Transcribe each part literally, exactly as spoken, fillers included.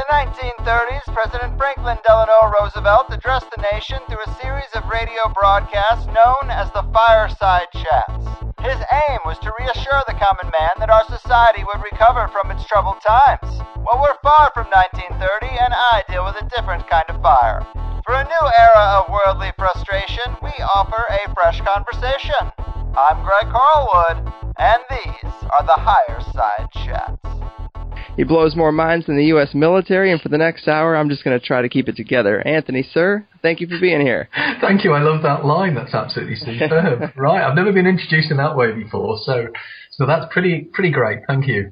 nineteen thirties, President Franklin Delano Roosevelt addressed the nation through a series of radio broadcasts known as the Fireside Chats. His aim was to reassure the common man that our society would recover from its troubled times. Well, we're far from nineteen thirty, and I deal with a different kind of fire. For a new era of worldly frustration, we offer a fresh conversation. I'm Greg Carlwood, and these are the Higher Side Chats. He blows more minds than the U S military, and for the next hour, I'm just going to try to keep it together. Anthony, sir, thank you for being here. Thank you. I love that line. That's absolutely superb. Right. I've never been introduced in that way before, so so that's pretty pretty great. Thank you.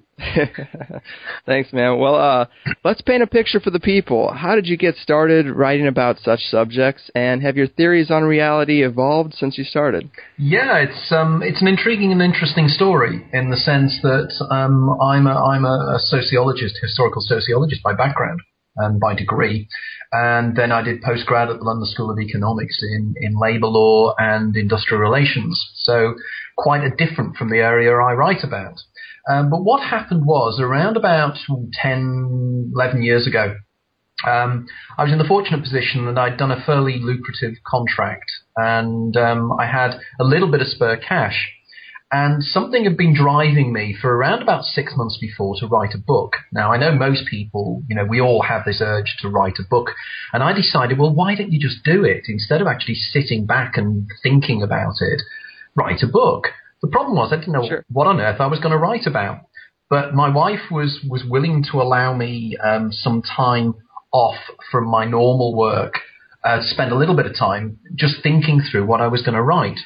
Thanks, man. Well, uh, let's paint a picture for the people. How did you get started writing about such subjects, and have your theories on reality evolved since you started? Yeah, it's um, it's an intriguing and interesting story in the sense that um, I'm a, I'm a sociologist, historical sociologist by background and by degree, and then I did postgrad at the London School of Economics in, in labour law and industrial relations, so quite a different from the area I write about. Um, but what happened was, around about ten, eleven years ago, um, I was in the fortunate position that I'd done a fairly lucrative contract, and um, I had a little bit of spare cash. And something had been driving me for around about six months before to write a book. Now, I know most people, you know, we all have this urge to write a book. And I decided, well, why don't you just do it? Instead of actually sitting back and thinking about it, write a book. The problem was I didn't know sure. what on earth I was going to write about. But my wife was, was willing to allow me um, some time off from my normal work uh, to spend a little bit of time just thinking through what I was going to write.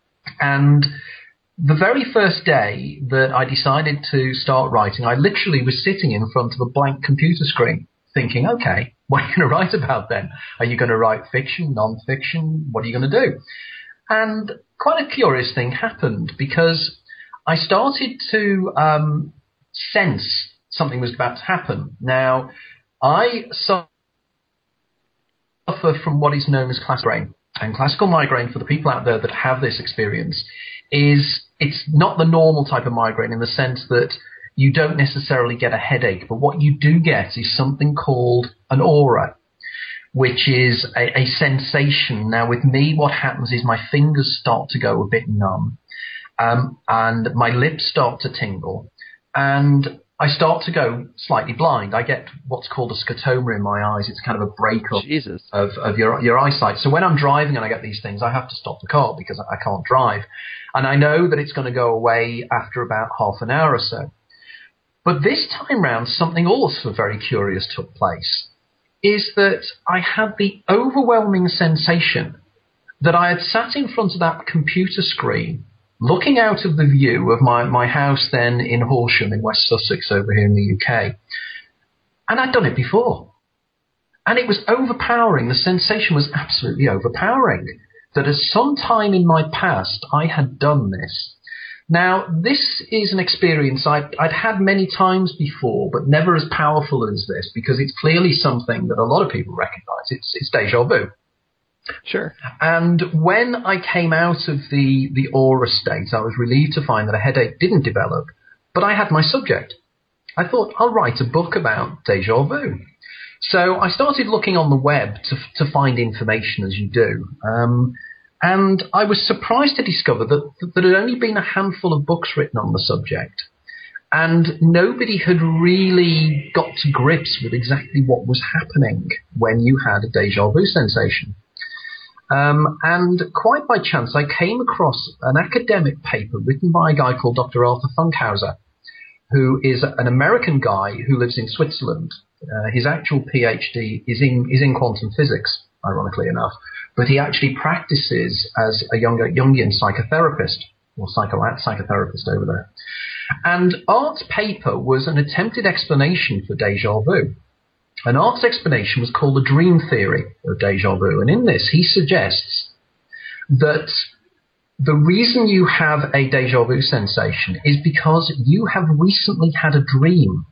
And the very first day that I decided to start writing, I literally was sitting in front of a blank computer screen thinking, okay, what are you going to write about then? Are you going to write fiction, non-fiction? What are you going to do? And quite a curious thing happened, because I started to um, sense something was about to happen. Now, I suffer from what is known as classical migraine. And classical migraine, for the people out there that have this experience, is it's not the normal type of migraine in the sense that you don't necessarily get a headache, but what you do get is something called an aura, which is a, a sensation. Now, with me, what happens is my fingers start to go a bit numb, um, and my lips start to tingle, and I start to go slightly blind. I get what's called a scotoma in my eyes. It's kind of a breakup Jesus. of, of your, your eyesight. So when I'm driving and I get these things, I have to stop the car because I can't drive. And I know that it's going to go away after about half an hour or so. But this time round, something also very curious took place, is that I had the overwhelming sensation that I had sat in front of that computer screen, looking out of the view of my, my house then in Horsham in West Sussex over here in the U K. And I'd done it before. And it was overpowering. The sensation was absolutely overpowering. That at some time in my past, I had done this. Now, this is an experience I'd, I'd had many times before, but never as powerful as this, because it's clearly something that a lot of people recognize. It's, it's déjà vu. Sure. And when I came out of the, the aura state, I was relieved to find that a headache didn't develop, but I had my subject. I thought, I'll write a book about déjà vu. So I started looking on the web to, to find information, as you do. Um, and I was surprised to discover that, that there had only been a handful of books written on the subject. And nobody had really got to grips with exactly what was happening when you had a déjà vu sensation. Um, and quite by chance, I came across an academic paper written by a guy called Doctor Arthur Funkhauser, who is an American guy who lives in Switzerland. Uh, his actual PhD is in is in quantum physics, ironically enough, but he actually practices as a younger Jungian psychotherapist, or psycho psychotherapist over there. And Art's paper was an attempted explanation for déjà vu. And Art's explanation was called the dream theory of déjà vu. And in this, he suggests that the reason you have a déjà vu sensation is because you have recently had a dream.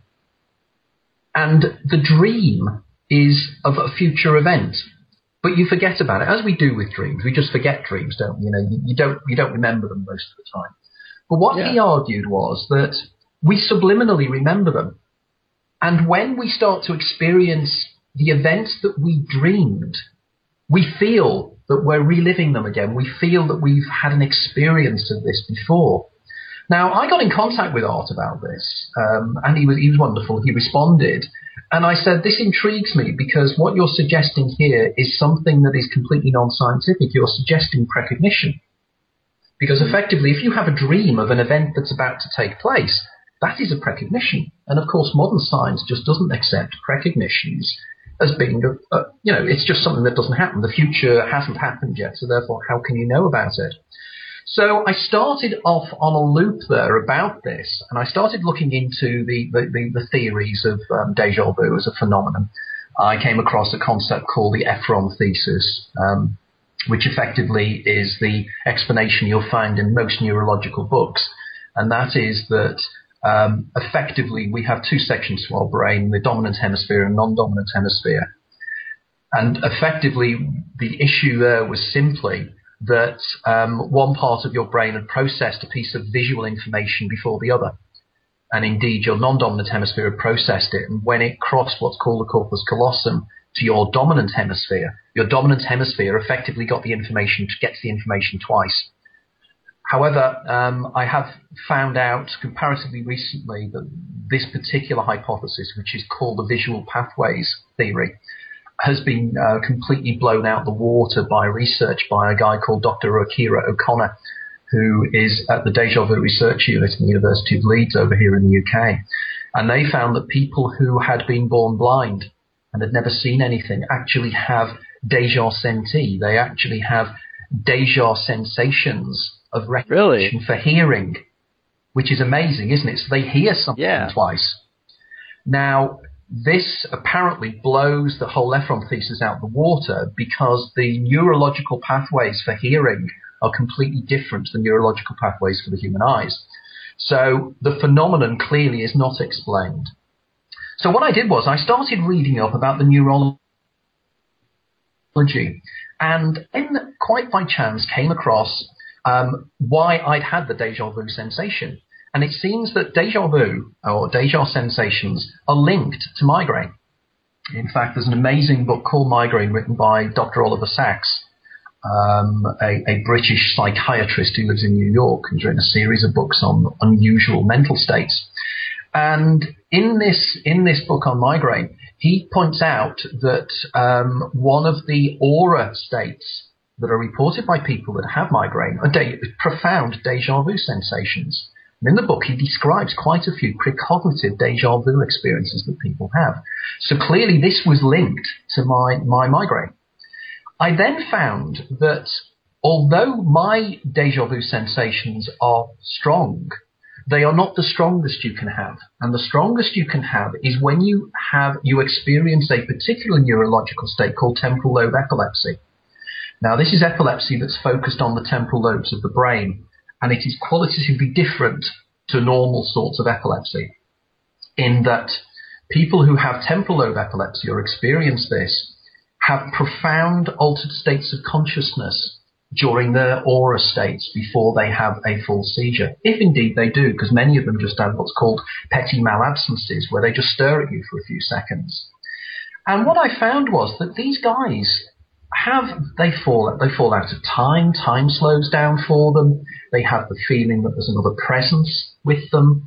And the dream is of a future event, but you forget about it, as we do with dreams. We just forget dreams, don't we? You know, you, you don't you don't remember them most of the time. But what yeah. he argued was that we subliminally remember them. And when we start to experience the events that we dreamed, we feel that we're reliving them again. We feel that we've had an experience of this before. Now, I got in contact with Art about this, um, and he was, he was wonderful. He responded. And I said, this intrigues me because what you're suggesting here is something that is completely non-scientific. You're suggesting precognition. Because effectively, if you have a dream of an event that's about to take place, that is a precognition. And of course, modern science just doesn't accept precognitions as being, a, a, you know, it's just something that doesn't happen. The future hasn't happened yet, so therefore, how can you know about it? So I started off on a loop there about this, and I started looking into the, the, the, the theories of um, déjà vu as a phenomenon. I came across a concept called the Ephron thesis, um, which effectively is the explanation you'll find in most neurological books, and that is that um, effectively we have two sections to our brain, the dominant hemisphere and non-dominant hemisphere. And effectively the issue there was simply that um, one part of your brain had processed a piece of visual information before the other. And indeed, your non-dominant hemisphere had processed it. And when it crossed what's called the corpus callosum to your dominant hemisphere, your dominant hemisphere effectively got the information, gets the information twice. However, um, I have found out comparatively recently that this particular hypothesis, which is called the visual pathways theory, has been uh, completely blown out the water by research by a guy called Doctor Akira O'Connor, who is at the Déjà Vu Research Unit in the University of Leeds over here in the U K. And they found that people who had been born blind and had never seen anything actually have déjà senti. They actually have déjà sensations of recognition really? for hearing, which is amazing, isn't it? So they hear something yeah. twice. Now, this apparently blows the whole Ephron thesis out the water because the neurological pathways for hearing are completely different to the neurological pathways for the human eyes. So the phenomenon clearly is not explained. So what I did was I started reading up about the neurology and then quite by chance came across um, why I'd had the déjà vu sensation. And it seems that déjà vu, or déjà sensations, are linked to migraine. In fact, there's an amazing book called Migraine written by Doctor Oliver Sacks, um, a, a British psychiatrist who lives in New York, who's written a series of books on unusual mental states. And in this, in this book on migraine, he points out that um, one of the aura states that are reported by people that have migraine are de- profound déjà vu sensations. And in the book, he describes quite a few precognitive déjà vu experiences that people have. So clearly this was linked to my, my migraine. I then found that although my déjà vu sensations are strong, they are not the strongest you can have. And the strongest you can have is when you have, you experience a particular neurological state called temporal lobe epilepsy. Now, this is epilepsy that's focused on the temporal lobes of the brain, and it is qualitatively different to normal sorts of epilepsy in that people who have temporal lobe epilepsy or experience this have profound altered states of consciousness during their aura states before they have a full seizure, if indeed they do, because many of them just have what's called petit malabsences, where they just stare at you for a few seconds. And what I found was that these guys have, they fall, they fall out of time, time slows down for them, they have the feeling that there's another presence with them,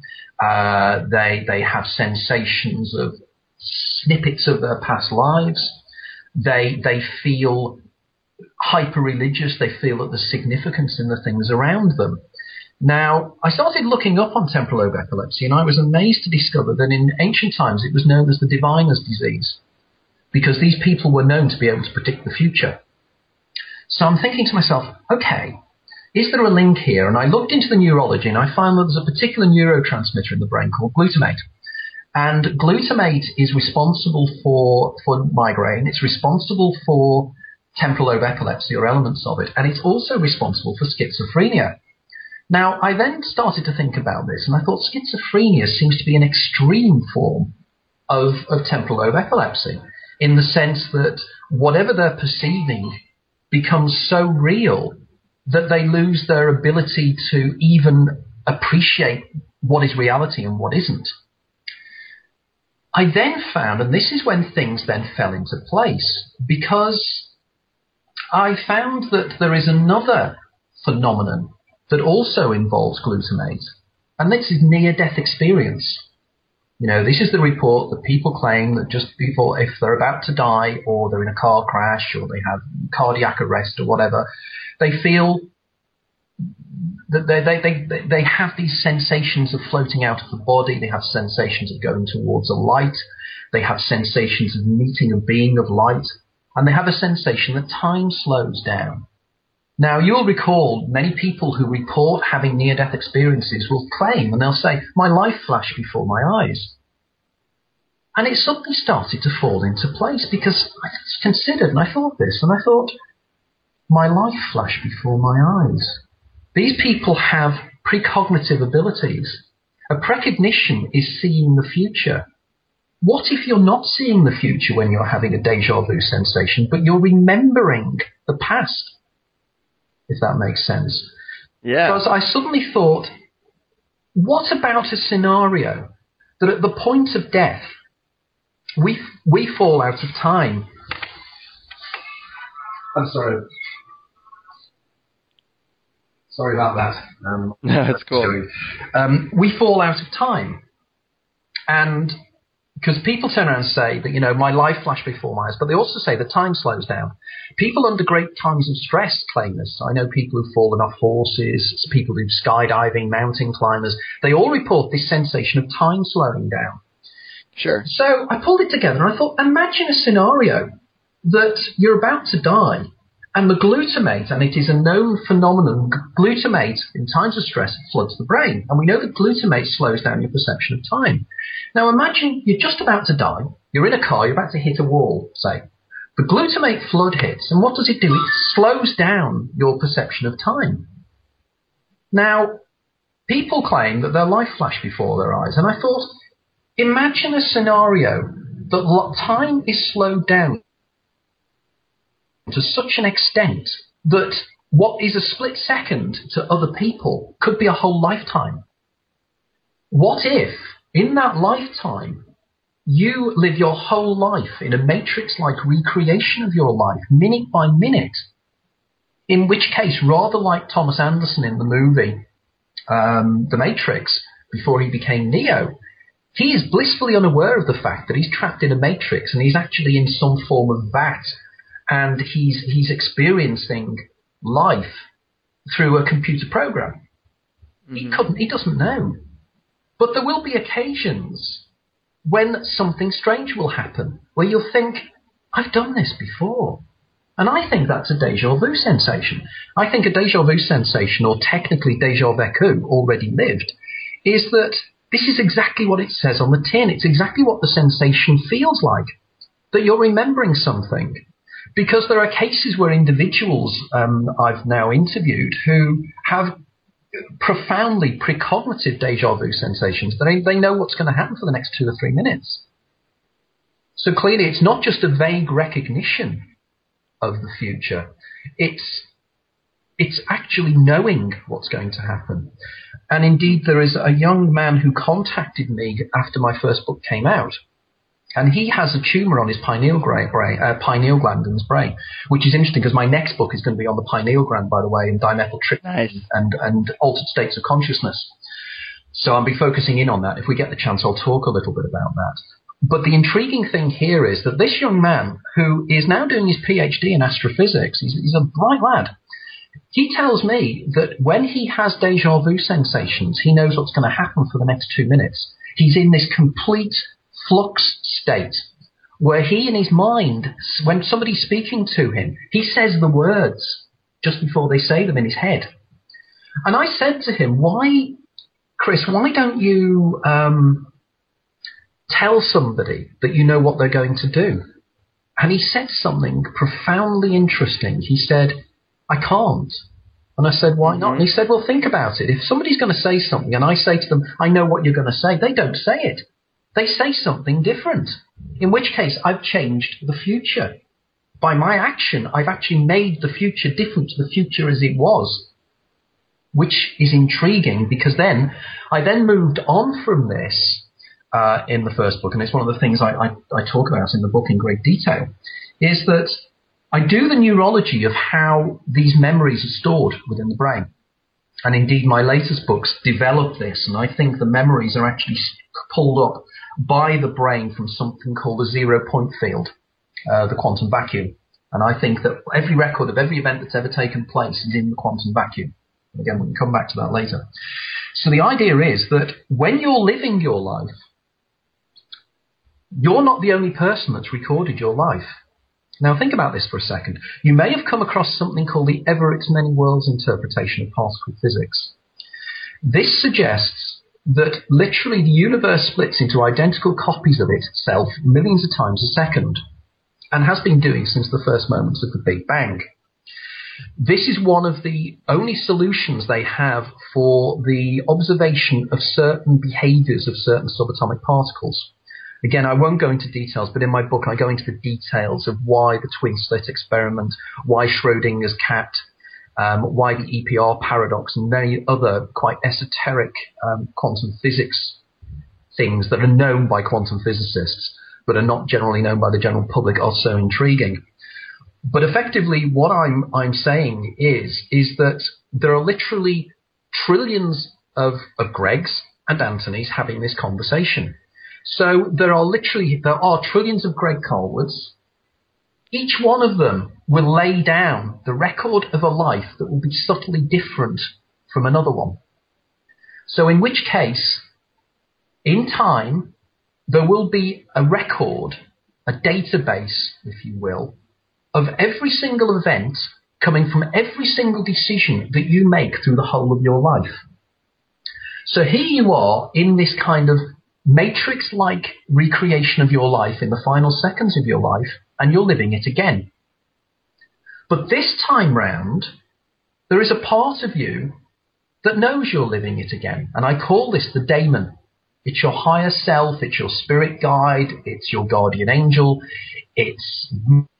uh, they, they have sensations of snippets of their past lives, they, they feel hyper-religious, they feel that there's significance in the things around them. Now, I started looking up on temporal lobe epilepsy, and I was amazed to discover that in ancient times it was known as the diviner's disease, because these people were known to be able to predict the future. So I'm thinking to myself, okay, is there a link here? And I looked into the neurology, and I found that there's a particular neurotransmitter in the brain called glutamate. And glutamate is responsible for, for migraine, it's responsible for temporal lobe epilepsy or elements of it, and it's also responsible for schizophrenia. Now, I then started to think about this, and I thought schizophrenia seems to be an extreme form of, of temporal lobe epilepsy, in the sense that whatever they're perceiving becomes so real that they lose their ability to even appreciate what is reality and what isn't. I then found, and this is when things then fell into place, because I found that there is another phenomenon that also involves glutamate, and this is near-death experience. You know, this is the report that people claim that just before, if they're about to die, or they're in a car crash, or they have cardiac arrest or whatever, they feel that they, they, they, they have these sensations of floating out of the body, they have sensations of going towards a light, they have sensations of meeting a being of light, and they have a sensation that time slows down. Now, you'll recall many people who report having near-death experiences will claim, and they'll say, my life flashed before my eyes. And it suddenly started to fall into place, because I considered, and I thought this, and I thought, my life flashed before my eyes. These people have precognitive abilities. A precognition is seeing the future. What if you're not seeing the future when you're having a déjà vu sensation, but you're remembering the past? If that makes sense. Yeah. Because I suddenly thought, what about a scenario that at the point of death, we we fall out of time? I'm sorry. Sorry about that. Um, no, it's cool. Um, we fall out of time. And because people turn around and say that, you know, my life flashed before my eyes, but they also say that time slows down. People under great times of stress claim this. I know people who've fallen off horses, people who do skydiving, mountain climbers. They all report this sensation of time slowing down. Sure. So I pulled it together and I thought, imagine a scenario that you're about to die and the glutamate, and it is a known phenomenon, glutamate in times of stress floods the brain. And we know that glutamate slows down your perception of time. Now imagine you're just about to die, you're in a car, you're about to hit a wall, say. The glutamate flood hits, and what does it do? It slows down your perception of time. Now, people claim that their life flashed before their eyes, and I thought, imagine a scenario that time is slowed down to such an extent that what is a split second to other people could be a whole lifetime. What if, in that lifetime, you live your whole life in a matrix-like recreation of your life, minute by minute? In which case, rather like Thomas Anderson in the movie um, The Matrix, before he became Neo, he is blissfully unaware of the fact that he's trapped in a matrix and he's actually in some form of vat, and he's he's experiencing life through a computer program. Mm-hmm. He couldn't, he doesn't know. But there will be occasions when something strange will happen, where you'll think, I've done this before. And I think that's a déjà vu sensation. I think a déjà vu sensation, or technically déjà vécu, already lived, is that this is exactly what it says on the tin. It's exactly what the sensation feels like, that you're remembering something. Because there are cases where individuals um, I've now interviewed who have profoundly precognitive déjà vu sensations. They, they know what's going to happen for the next two or three minutes. So clearly it's not just a vague recognition of the future. It's, it's actually knowing what's going to happen. And indeed, there is a young man who contacted me after my first book came out. And he has a tumour on his pineal, brain, uh, pineal gland in his brain, which is interesting because my next book is going to be on the pineal gland, by the way, and dimethyltryptamine nice. and, and altered states of consciousness. So I'll be focusing in on that. If we get the chance, I'll talk a little bit about that. But the intriguing thing here is that this young man, who is now doing his PhD in astrophysics, he's, he's a bright lad, he tells me that when he has déjà vu sensations, he knows what's going to happen for the next two minutes. He's in this complete flux state where he in his mind, when somebody's speaking to him, he says the words just before they say them in his head. And I said to him, why, Chris, why don't you um, tell somebody that you know what they're going to do? And he said something profoundly interesting. He said, I can't. And I said, why not? And he said, well, think about it. If somebody's going to say something and I say to them, I know what you're going to say, they don't say it. They say something different, in which case I've changed the future. By my action, I've actually made the future different to the future as it was, which is intriguing because then I then moved on from this uh, in the first book, and it's one of the things I, I, I talk about in the book in great detail, is that I do the neurology of how these memories are stored within the brain. And indeed, my latest books develop this, and I think the memories are actually pulled up by the brain from something called a zero-point field, uh, the quantum vacuum. And I think that every record of every event that's ever taken place is in the quantum vacuum. Again, we can come back to that later. So the idea is that when you're living your life, you're not the only person that's recorded your life. Now think about this for a second. You may have come across something called the Everett's Many Worlds interpretation of particle physics. This suggests that literally the universe splits into identical copies of itself millions of times a second, and has been doing since the first moments of the Big Bang. This is one of the only solutions they have for the observation of certain behaviors of certain subatomic particles. Again, I won't go into details, but in my book I go into the details of why the twin slit experiment, why Schrodinger's cat, um, why the E P R paradox, and many other quite esoteric um, quantum physics things that are known by quantum physicists, but are not generally known by the general public, are so intriguing. But effectively, what I'm I'm saying is is that there are literally trillions of, of Gregs and Anthonys having this conversation. So there are literally there are trillions of Greg Carlwoods. Each one of them will lay down the record of a life that will be subtly different from another one. So in which case, in time, there will be a record, a database, if you will, of every single event coming from every single decision that you make through the whole of your life. So here you are in this kind of Matrix-like recreation of your life in the final seconds of your life, and you're living it again. But this time round, there is a part of you that knows you're living it again, and I call this the daemon. It's your higher self, it's your spirit guide, it's your guardian angel, it's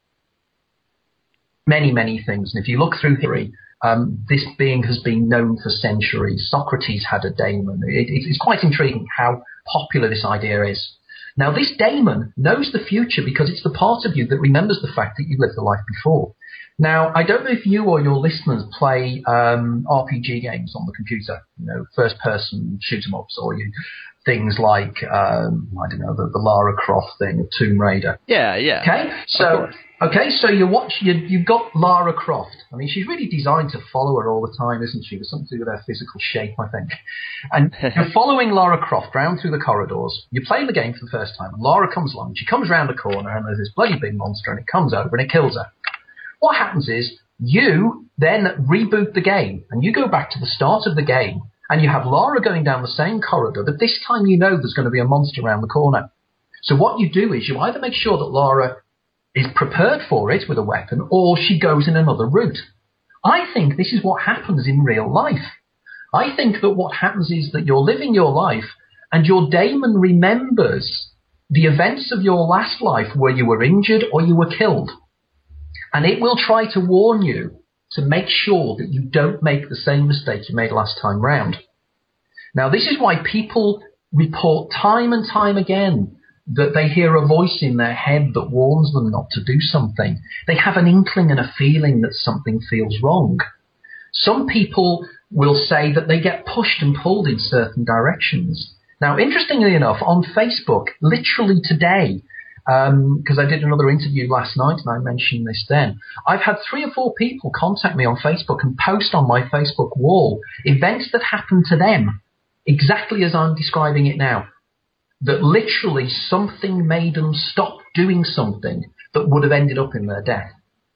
many, many things. And if you look through history, um, this being has been known for centuries. Socrates had a daemon. It, it, it's quite intriguing how popular this idea is. Now, this daemon knows the future because it's the part of you that remembers the fact that you lived the life before. Now, I don't know if you or your listeners play um, R P G games on the computer, you know, first-person shoot-em-ups, or you things like, um, I don't know, the, the Lara Croft thing, of Tomb Raider. Yeah, yeah. Okay, so okay, so you watch, you, you've got Lara Croft. I mean, she's really designed to follow her all the time, isn't she? There's something to do with her physical shape, I think. And you're following Lara Croft round through the corridors. You're playing the game for the first time, and Lara comes along. She comes round a corner, and there's this bloody big monster, and it comes over, and it kills her. What happens is, you then reboot the game, and you go back to the start of the game, and you have Lara going down the same corridor, but this time you know there's going to be a monster around the corner. So what you do is you either make sure that Lara is prepared for it with a weapon, or she goes in another route. I think this is what happens in real life. I think that what happens is that you're living your life, and your daemon remembers the events of your last life where you were injured or you were killed. And it will try to warn you to make sure that you don't make the same mistake you made last time round. Now, this is why people report time and time again that they hear a voice in their head that warns them not to do something. They have an inkling and a feeling that something feels wrong. Some people will say that they get pushed and pulled in certain directions. Now, interestingly enough, on Facebook, literally today, because um, I did another interview last night and I mentioned this then, I've had three or four people contact me on Facebook and post on my Facebook wall events that happened to them exactly as I'm describing it now, that literally something made them stop doing something that would have ended up in their death.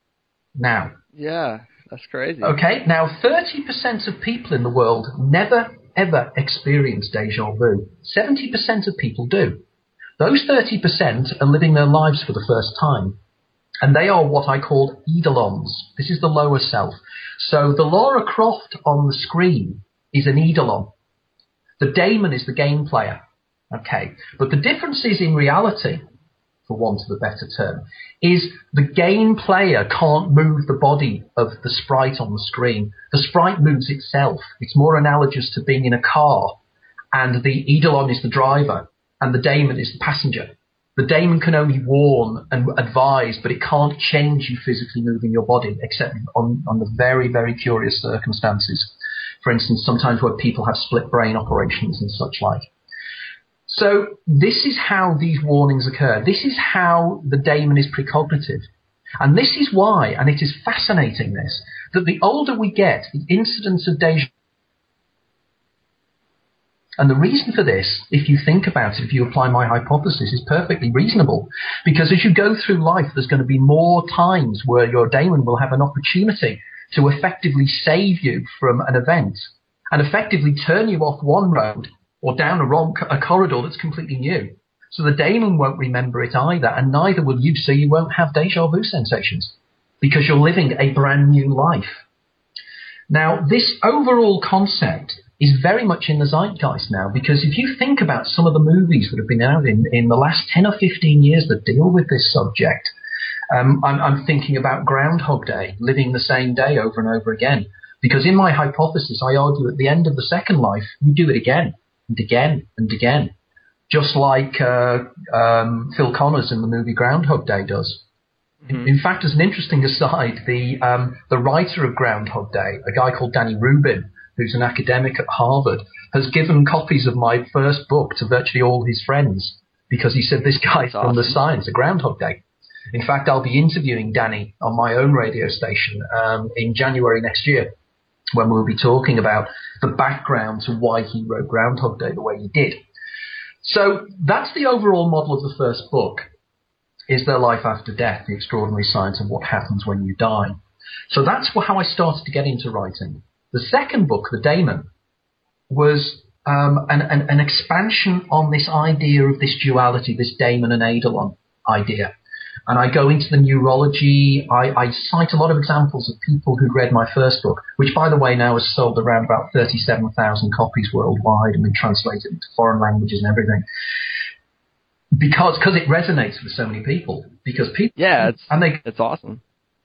Now, yeah, that's crazy. Okay, now thirty percent of people in the world never ever experience deja vu. seventy percent of people do. Those thirty percent are living their lives for the first time, and they are what I call eidolons. This is the lower self. So the Lara Croft on the screen is an eidolon. The daemon is the game player. Okay, but the difference is in reality, for want of a better term, is the game player can't move the body of the sprite on the screen. The sprite moves itself. It's more analogous to being in a car, and the eidolon is the driver. and the daemon is the passenger. The daemon can only warn and advise, but it can't change you physically moving your body, except on, on the very, very curious circumstances. For instance, sometimes where people have split brain operations and such like. So this is how these warnings occur. This is how the daemon is precognitive. And this is why, and it is fascinating this, that the older we get, the incidence of deja. And the reason for this, if you think about it, if you apply my hypothesis, is perfectly reasonable. Because as you go through life, there's going to be more times where your daemon will have an opportunity to effectively save you from an event and effectively turn you off one road or down a, wrong, a corridor that's completely new. So the daemon won't remember it either, and neither will you, so you won't have deja vu sensations because you're living a brand new life. Now, this overall concept is very much in the zeitgeist now, because if you think about some of the movies that have been out in, in the last ten or fifteen years that deal with this subject, um, I'm, I'm thinking about Groundhog Day, living the same day over and over again. Because in my hypothesis, I argue at the end of the second life, we do it again and again and again, just like uh, um, Phil Connors in the movie Groundhog Day does. Mm-hmm. In, in fact, as an interesting aside, the um, the writer of Groundhog Day, a guy called Danny Rubin, who's an academic at Harvard, has given copies of my first book to virtually all his friends because he said this guy's That's awesome. From the science of Groundhog Day. In fact, I'll be interviewing Danny on my own radio station um, in January next year when we'll be talking about the background to why he wrote Groundhog Day the way he did. So that's the overall model of the first book. Is there life after death? The extraordinary science of what happens when you die. So that's how I started to get into writing. The second book, The Daemon, was um, an, an, an expansion on this idea of this duality, this daemon and eidolon idea. And I go into the neurology. I, I cite a lot of examples of people who'd read my first book, which, by the way, now has sold around about thirty-seven thousand copies worldwide and been translated into foreign languages and everything. Because cause it resonates with so many people. Because people, yeah, it's, and they it's awesome.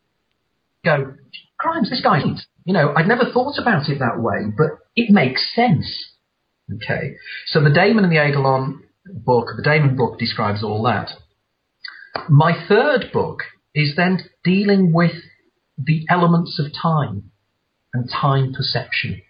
Go, Grimes, this guy, you know, I'd never thought about it that way, but it makes sense. Okay, so the Daemon and the Eidolon book, the Daemon book describes all that. My third book is then dealing with the elements of time and time perception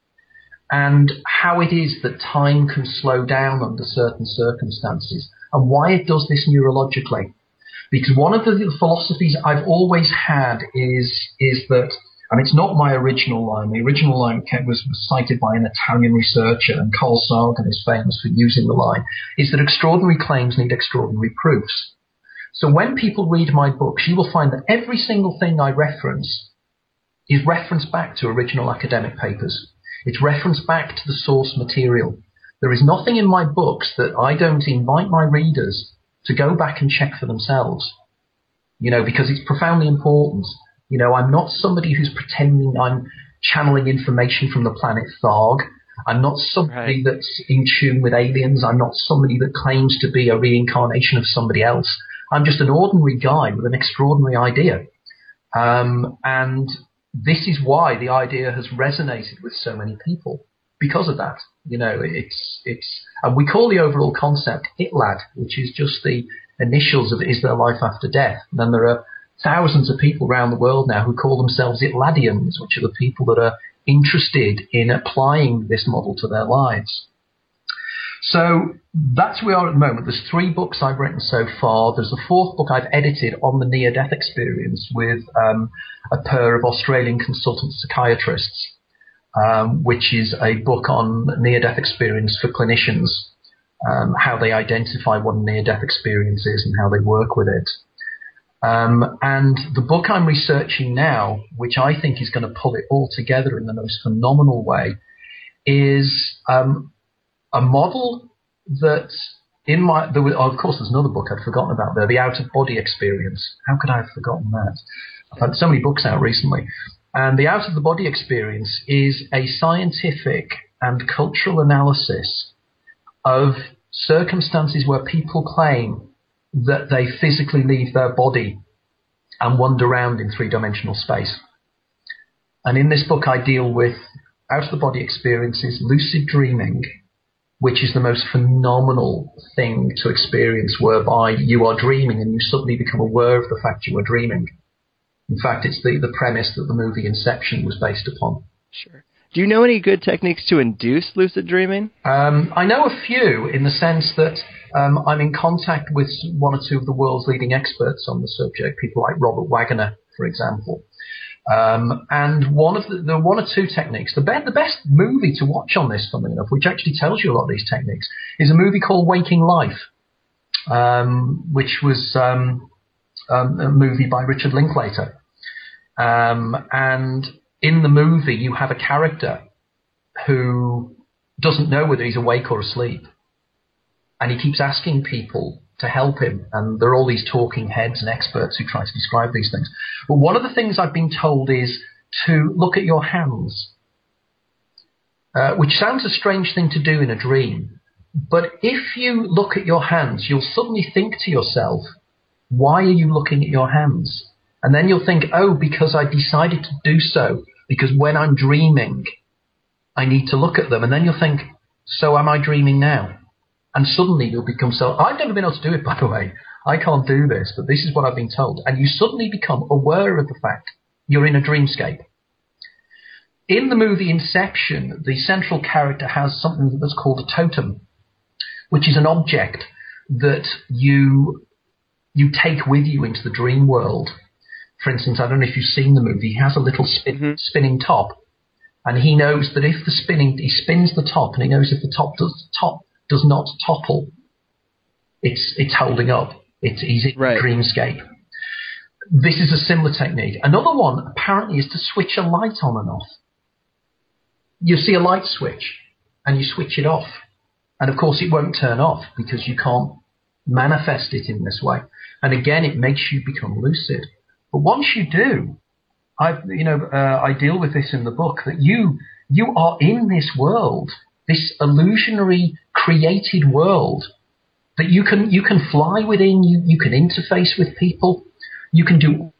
and how it is that time can slow down under certain circumstances and why it does this neurologically. Because one of the philosophies I've always had is is that, and it's not my original line, the original line was, was cited by an Italian researcher, and Carl Sagan is famous for using the line, is that extraordinary claims need extraordinary proofs. So when people read my books, you will find that every single thing I reference is referenced back to original academic papers. It's referenced back to the source material. There is nothing in my books that I don't invite my readers to go back and check for themselves, you know, because it's profoundly important. You know, I'm not somebody who's pretending I'm channeling information from the planet Tharg. I'm not somebody right. that's in tune with aliens. I'm not somebody that claims to be a reincarnation of somebody else. I'm just an ordinary guy with an extraordinary idea. Um, and this is why the idea has resonated with so many people. Because of that, you know, it's, it's, and we call the overall concept I T L A D, which is just the initials of Is There Life After Death? And then there are thousands of people around the world now who call themselves ITLADians, which are the people that are interested in applying this model to their lives. So that's where we are at the moment. There's three books I've written so far. There's a fourth book I've edited on the near-death experience with um, a pair of Australian consultant psychiatrists, um, which is a book on near-death experience for clinicians, um, how they identify what a near-death experience is and how they work with it. Um, and the book I'm researching now, which I think is going to pull it all together in the most phenomenal way, is um, a model that in my, there was, oh, of course, there's another book I'd forgotten about there, The Out-of-Body Experience. How could I have forgotten that? I've had so many books out recently. And The Out-of-the-Body Experience is a scientific and cultural analysis of circumstances where people claim that they physically leave their body and wander around in three-dimensional space. And in this book, I deal with out-of-the-body experiences, lucid dreaming, which is the most phenomenal thing to experience, whereby you are dreaming and you suddenly become aware of the fact you are dreaming. In fact, it's the, the premise that the movie Inception was based upon. Sure. Do you know any good techniques to induce lucid dreaming? Um, I know a few, in the sense that um, I'm in contact with one or two of the world's leading experts on the subject, people like Robert Wagner, for example. Um, and one of the, the one or two techniques, the, be- the best movie to watch on this, funnily enough, which actually tells you a lot of these techniques, is a movie called Waking Life, um, which was um, um, a movie by Richard Linklater. Um, and in the movie, you have a character who doesn't know whether he's awake or asleep. And he keeps asking people to help him. And there are all these talking heads and experts who try to describe these things. But one of the things I've been told is to look at your hands, uh, which sounds a strange thing to do in a dream. But if you look at your hands, you'll suddenly think to yourself, why are you looking at your hands? And then you'll think, oh, because I decided to do so, because when I'm dreaming, I need to look at them. And then you'll think, so am I dreaming now? And suddenly you'll become so... I've never been able to do it, by the way. I can't do this, but this is what I've been told. And you suddenly become aware of the fact you're in a dreamscape. In the movie Inception, the central character has something that's called a totem, which is an object that you you take with you into the dream world. For instance, I don't know if you've seen the movie, he has a little spin, mm-hmm. spinning top, and he knows that if the spinning, he spins the top, and he knows if the top does, top does not topple, it's it's holding up. It's he's in right. dreamscape. This is a similar technique. Another one, apparently, is to switch a light on and off. You see a light switch, and you switch it off. And, of course, it won't turn off because you can't manifest it in this way. And, again, it makes you become lucid. But once you do, I, you know, uh, I deal with this in the book, that you you are in this world, this illusionary created world that you can you can fly within, you, you can interface with people, you can do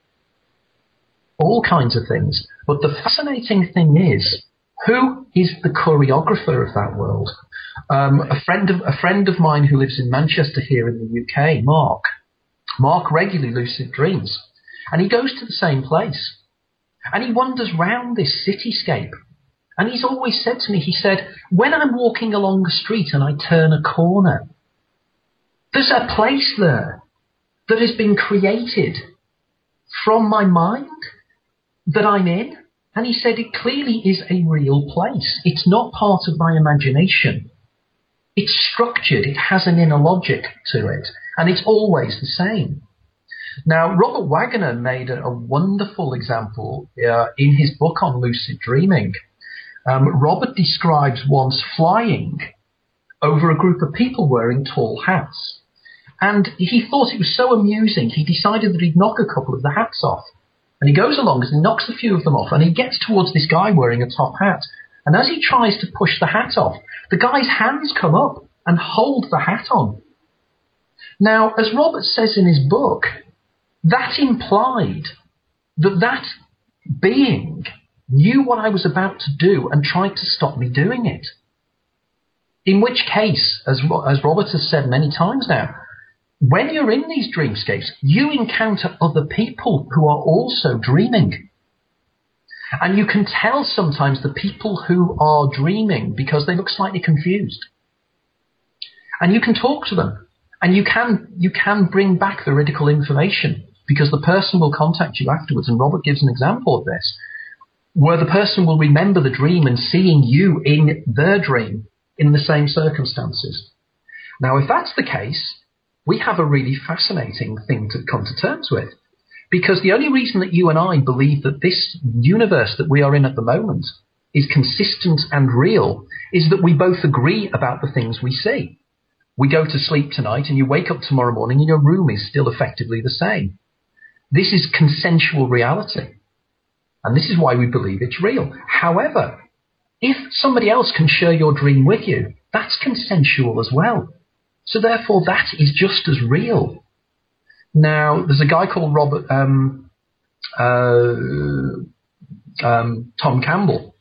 all kinds of things. But the fascinating thing is, who is the choreographer of that world? Um, a friend of a friend of mine who lives in Manchester here in the U K, Mark. Mark regularly lucid dreams. And he goes to the same place. And he wanders round this cityscape. And he's always said to me, he said, when I'm walking along the street and I turn a corner, there's a place there that has been created from my mind that I'm in. And he said it clearly is a real place. It's not part of my imagination. It's structured. It has an inner logic to it. And it's always the same. Now, Robert Wagner made a, a wonderful example uh, in his book on lucid dreaming. Um, Robert describes once flying over a group of people wearing tall hats. And he thought it was so amusing, he decided that he'd knock a couple of the hats off. And he goes along and he knocks a few of them off, and he gets towards this guy wearing a top hat. And as he tries to push the hat off, the guy's hands come up and hold the hat on. Now, as Robert says in his book, that implied that that being knew what I was about to do and tried to stop me doing it. In which case, as, as Robert has said many times now, when you're in these dreamscapes, you encounter other people who are also dreaming. And you can tell sometimes the people who are dreaming because they look slightly confused. And you can talk to them. And you can you can bring back veridical information because the person will contact you afterwards. And Robert gives an example of this, where the person will remember the dream and seeing you in their dream in the same circumstances. Now, if that's the case, we have a really fascinating thing to come to terms with. Because the only reason that you and I believe that this universe that we are in at the moment is consistent and real is that we both agree about the things we see. We go to sleep tonight and you wake up tomorrow morning and your room is still effectively the same. This is consensual reality. And this is why we believe it's real. However, if somebody else can share your dream with you, that's consensual as well. So therefore, that is just as real. Now, there's a guy called Robert um, uh, um, Tom Campbell,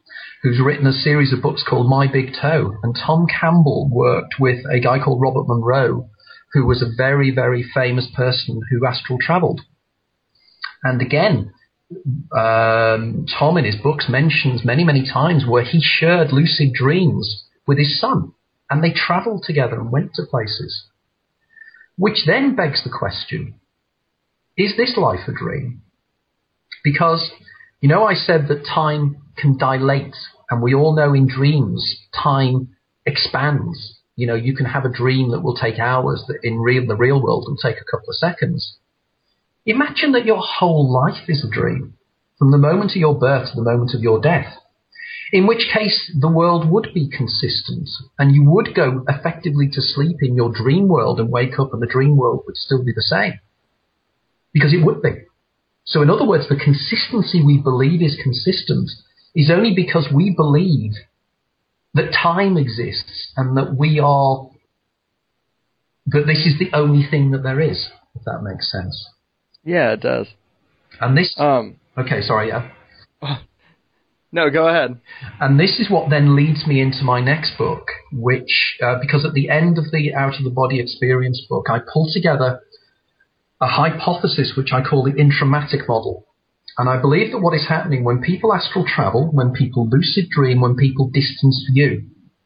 who's written a series of books called My Big Toe. And Tom Campbell worked with a guy called Robert Monroe, who was a very, very famous person who astral traveled. And again, um, Tom in his books mentions many, many times where he shared lucid dreams with his son, and they traveled together and went to places. Which then begs the question, is this life a dream? Because, you know, I said that time can dilate, and we all know in dreams time expands. You know, you can have a dream that will take hours that in real, the real world will take a couple of seconds. Imagine that your whole life is a dream, from the moment of your birth to the moment of your death, in which case the world would be consistent, and you would go effectively to sleep in your dream world and wake up and the dream world would still be the same, because it would be. So in other words, the consistency we believe is consistent is only because we believe that time exists and that we are, that this is the only thing that there is, if that makes sense. Yeah, it does. And this, um, okay, sorry, yeah. No, go ahead. And this is what then leads me into my next book, which, uh, because at the end of the Out of the Body Experience book, I pull together a hypothesis which I call the intramatic model. And I believe that what is happening when people astral travel, when people lucid dream, when people distance view,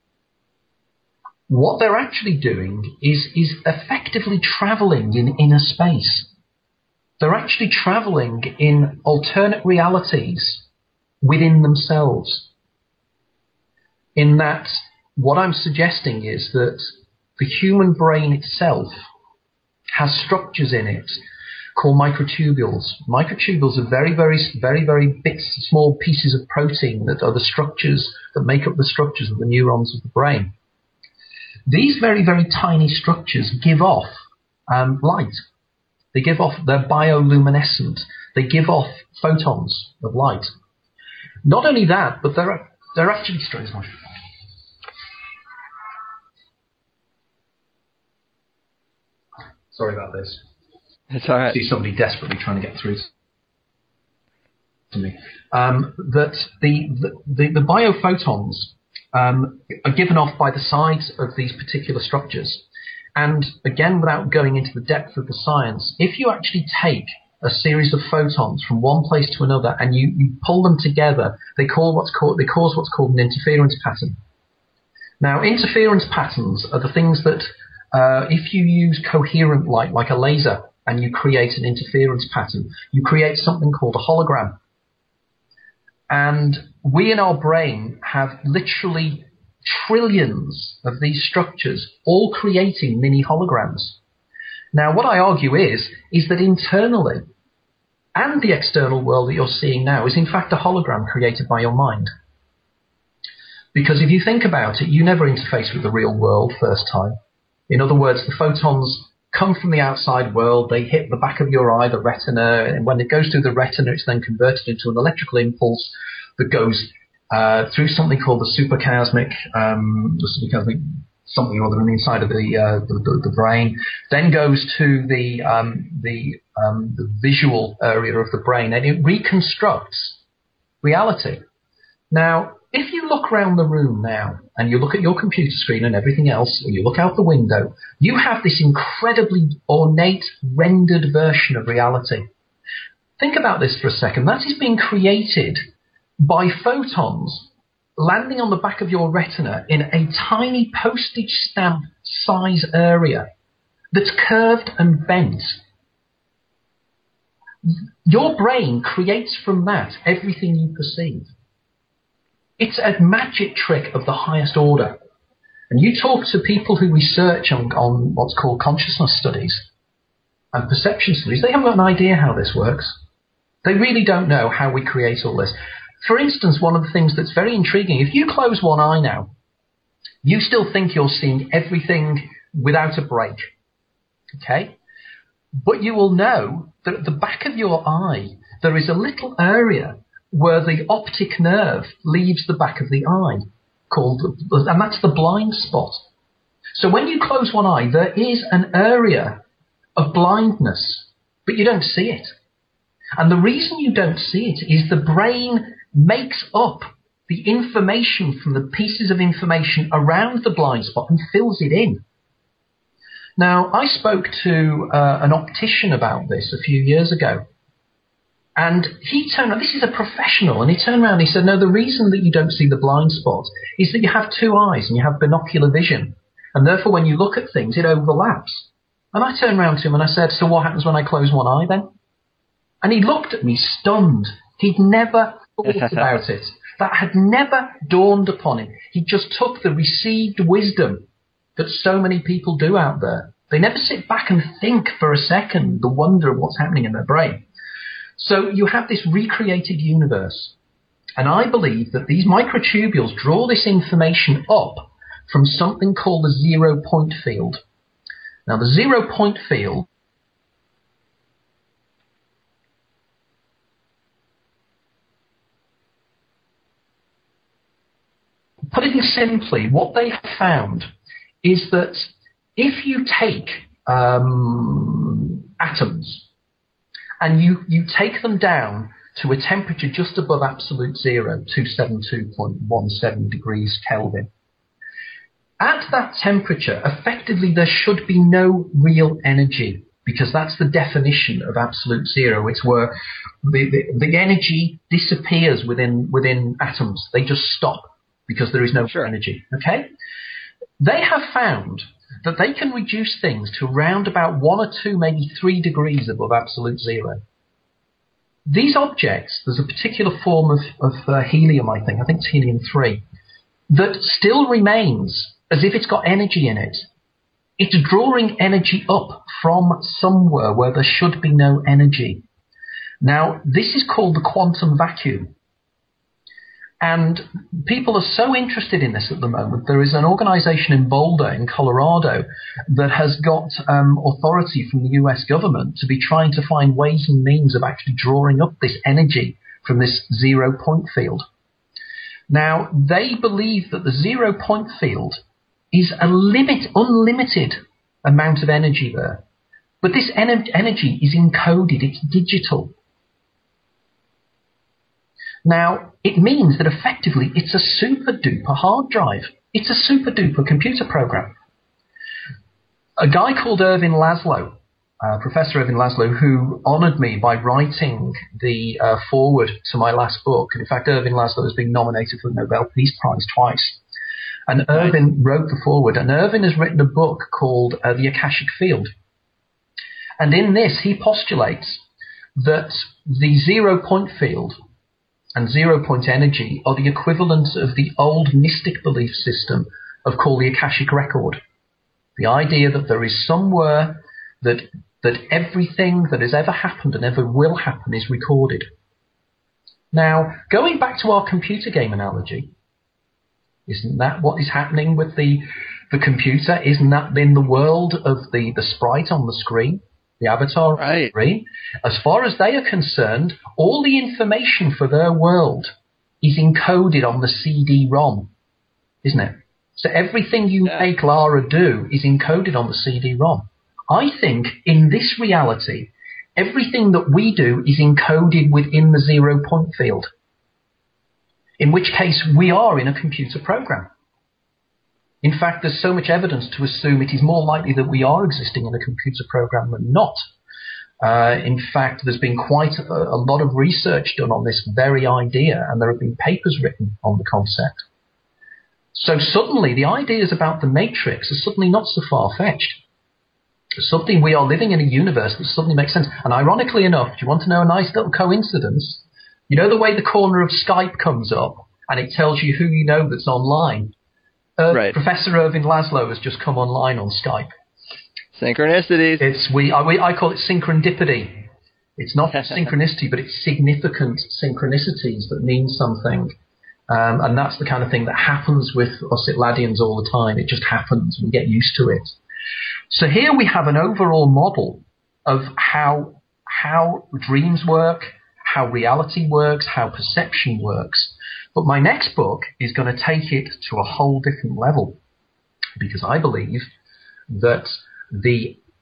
what they're actually doing is, is effectively traveling in inner space. They're actually traveling in alternate realities within themselves. In that, what I'm suggesting is that the human brain itself has structures in it called microtubules. Microtubules are very, very, very, very bits, small pieces of protein that are the structures that make up the structures of the neurons of the brain. These very, very tiny structures give off um, light. They give off, they're bioluminescent. They give off photons of light. Not only that, but they're, they're actually strange. Sorry about this. It's all right. I see somebody desperately trying to get through to me. Um, that the, the, the, the biophotons um, are given off by the sides of these particular structures. And again, without going into the depth of the science, if you actually take a series of photons from one place to another and you, you pull them together, they call what's called they cause what's called an interference pattern. Now, interference patterns are the things that uh, if you use coherent light, like a laser, and you create an interference pattern, you create something called a hologram. And we in our brain have literally trillions of these structures, all creating mini holograms. Now, what I argue is, is that internally, and the external world that you're seeing now, is in fact a hologram created by your mind. Because if you think about it, you never interface with the real world first time. In other words, the photons come from the outside world, they hit the back of your eye, the retina, and when it goes through the retina, it's then converted into an electrical impulse that goes uh, through something called the suprachiasmic, um, the suprachiasmic something or other on the inside of the, uh, the, the, the brain, then goes to the, um, the, um, the visual area of the brain, and it reconstructs reality. Now, if you look around the room now, and you look at your computer screen and everything else, or you look out the window, you have this incredibly ornate, rendered version of reality. Think about this for a second. That is being created by photons landing on the back of your retina in a tiny postage stamp size area that's curved and bent. Your brain creates from that everything you perceive. It's a magic trick of the highest order. And you talk to people who research on, on what's called consciousness studies and perception studies, they haven't got an idea how this works. They really don't know how we create all this. For instance, one of the things that's very intriguing, if you close one eye now, you still think you're seeing everything without a break. Okay? But you will know that at the back of your eye, there is a little area where the optic nerve leaves the back of the eye, called, and that's the blind spot. So when you close one eye, there is an area of blindness, but you don't see it. And the reason you don't see it is the brain makes up the information from the pieces of information around the blind spot and fills it in. Now, I spoke to uh, an optician about this a few years ago, and he turned around, this is a professional, and he turned around and he said, no, the reason that you don't see the blind spot is that you have two eyes and you have binocular vision, and therefore when you look at things, it overlaps. And I turned around to him and I said, so what happens when I close one eye then? And he looked at me stunned. He'd never thought about it. That had never dawned upon him. He just took the received wisdom that so many people do out there. They never sit back and think for a second the wonder of what's happening in their brain. So you have this recreated universe. And I believe that these microtubules draw this information up from something called the zero point field. Now, the zero point field put it simply, what they have found is that if you take um, atoms and you, you take them down to a temperature just above absolute zero, two hundred seventy-two point one seven degrees Kelvin, at that temperature, effectively, there should be no real energy, because that's the definition of absolute zero. It's where the, the, the energy disappears within within atoms. They just stop because there is no sure. energy. Okay? They have found that they can reduce things to around about one or two, maybe three degrees above absolute zero. These objects, there's a particular form of, of uh, helium, I think, I think it's helium three, that still remains as if it's got energy in it. It's drawing energy up from somewhere where there should be no energy. Now, this is called the quantum vacuum. And people are so interested in this at the moment. There is an organization in Boulder, in Colorado, that has got um, authority from the U S government to be trying to find ways and means of actually drawing up this energy from this zero point field. Now, they believe that the zero point field is a limit, unlimited amount of energy there. But this en- energy is encoded, it's digital. Now, it means that effectively it's a super-duper hard drive. It's a super-duper computer program. A guy called Irvin Laszlo, uh, Professor Irvin Laszlo, who honored me by writing the uh, foreword to my last book. And in fact, Irvin Laszlo has been nominated for the Nobel Peace Prize twice. And Irvin wrote the foreword. And Irvin has written a book called uh, The Akashic Field. And in this, he postulates that the zero-point field and zero-point energy are the equivalent of the old mystic belief system of called the Akashic Record. The idea that there is somewhere that that everything that has ever happened and ever will happen is recorded. Now, going back to our computer game analogy, isn't that what is happening with the the computer? Isn't that in the world of the, the sprite on the screen? The avatar, right. As far as they are concerned, all the information for their world is encoded on the C D ROM, isn't it? So everything you yeah. make Lara do is encoded on the C D ROM. I think in this reality, everything that we do is encoded within the zero point field, in which case we are in a computer program. In fact, there's so much evidence to assume it is more likely that we are existing in a computer program than not. Uh, in fact, there's been quite a, a lot of research done on this very idea, and there have been papers written on the concept. So suddenly, the ideas about the Matrix are suddenly not so far-fetched. Suddenly, we are living in a universe that suddenly makes sense. And ironically enough, do you want to know a nice little coincidence? You know the way the corner of Skype comes up, and it tells you who you know that's online? Uh, right. Professor Irvin Laszlo has just come online on Skype. Synchronicities. It's we I, we I call it synchronidipity. It's not synchronicity, but it's significant synchronicities that mean something. Um, and that's the kind of thing that happens with us Itladians all the time. It just happens. We get used to it. So here we have an overall model of how how dreams work, how reality works, how perception works. But my next book is going to take it to a whole different level, because I believe that the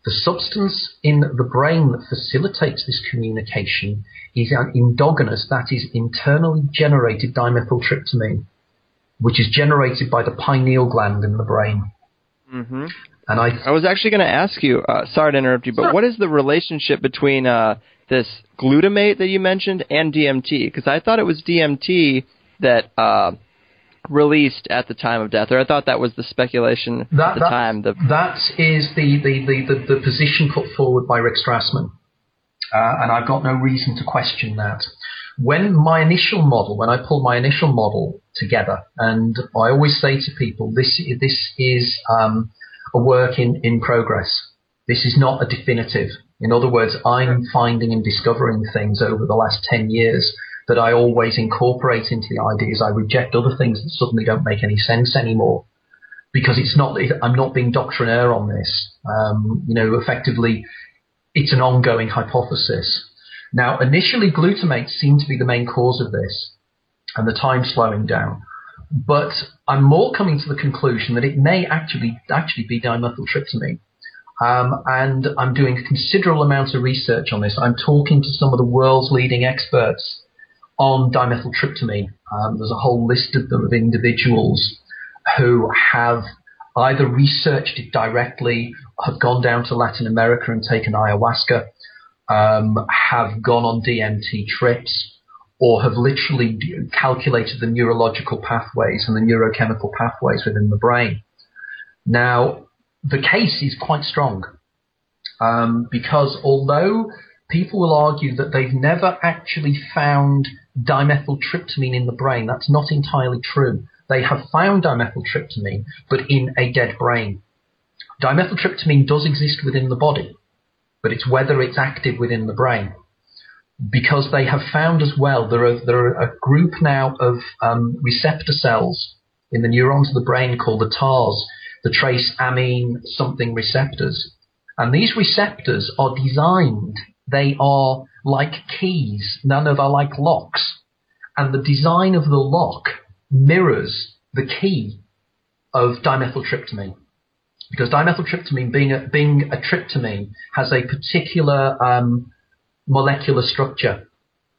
The substance in the brain that facilitates this communication is an endogenous, that is internally generated dimethyltryptamine, which is generated by the pineal gland in the brain. Mm-hmm. And I, I was actually going to ask you, uh, sorry to interrupt you, but what is the relationship between uh, this glutamate that you mentioned and D M T? Because I thought it was D M T that uh, released at the time of death, or I thought that was the speculation that, at the that, time. The... That is the, the, the, the, the position put forward by Rick Strassman, uh, and I've got no reason to question that. When my initial model, when I pulled my initial model together, and I always say to people, this, this is um, a work in, in progress. This is not a definitive. In other words, I'm finding and discovering things over the last ten years that I always incorporate into the ideas. I reject other things that suddenly don't make any sense anymore, because it's not, I'm not being doctrinaire on this. Um, you know, effectively, it's an ongoing hypothesis. Now, initially, glutamate seemed to be the main cause of this, and the time slowing down. But I'm more coming to the conclusion that it may actually actually be dimethyltryptamine. Um, and I'm doing a considerable amount of research on this. I'm talking to some of the world's leading experts on dimethyltryptamine. Um, there's a whole list of them, of individuals who have either researched it directly, have gone down to Latin America and taken ayahuasca, um, have gone on D M T trips, or have literally calculated the neurological pathways and the neurochemical pathways within the brain. Now, the case is quite strong, um, because although people will argue that they've never actually found dimethyltryptamine in the brain, that's not entirely true. They have found dimethyltryptamine, but in a dead brain. Dimethyltryptamine does exist within the body, but it's whether it's active within the brain. Because they have found as well, there are, there are a group now of um, receptor cells in the neurons of the brain called the T A Rs, the trace amine something receptors. And these receptors are designed, they are like keys, none of are like locks. And the design of the lock mirrors the key of dimethyltryptamine. Because dimethyltryptamine, being a, being a tryptamine, has a particular um, molecular structure.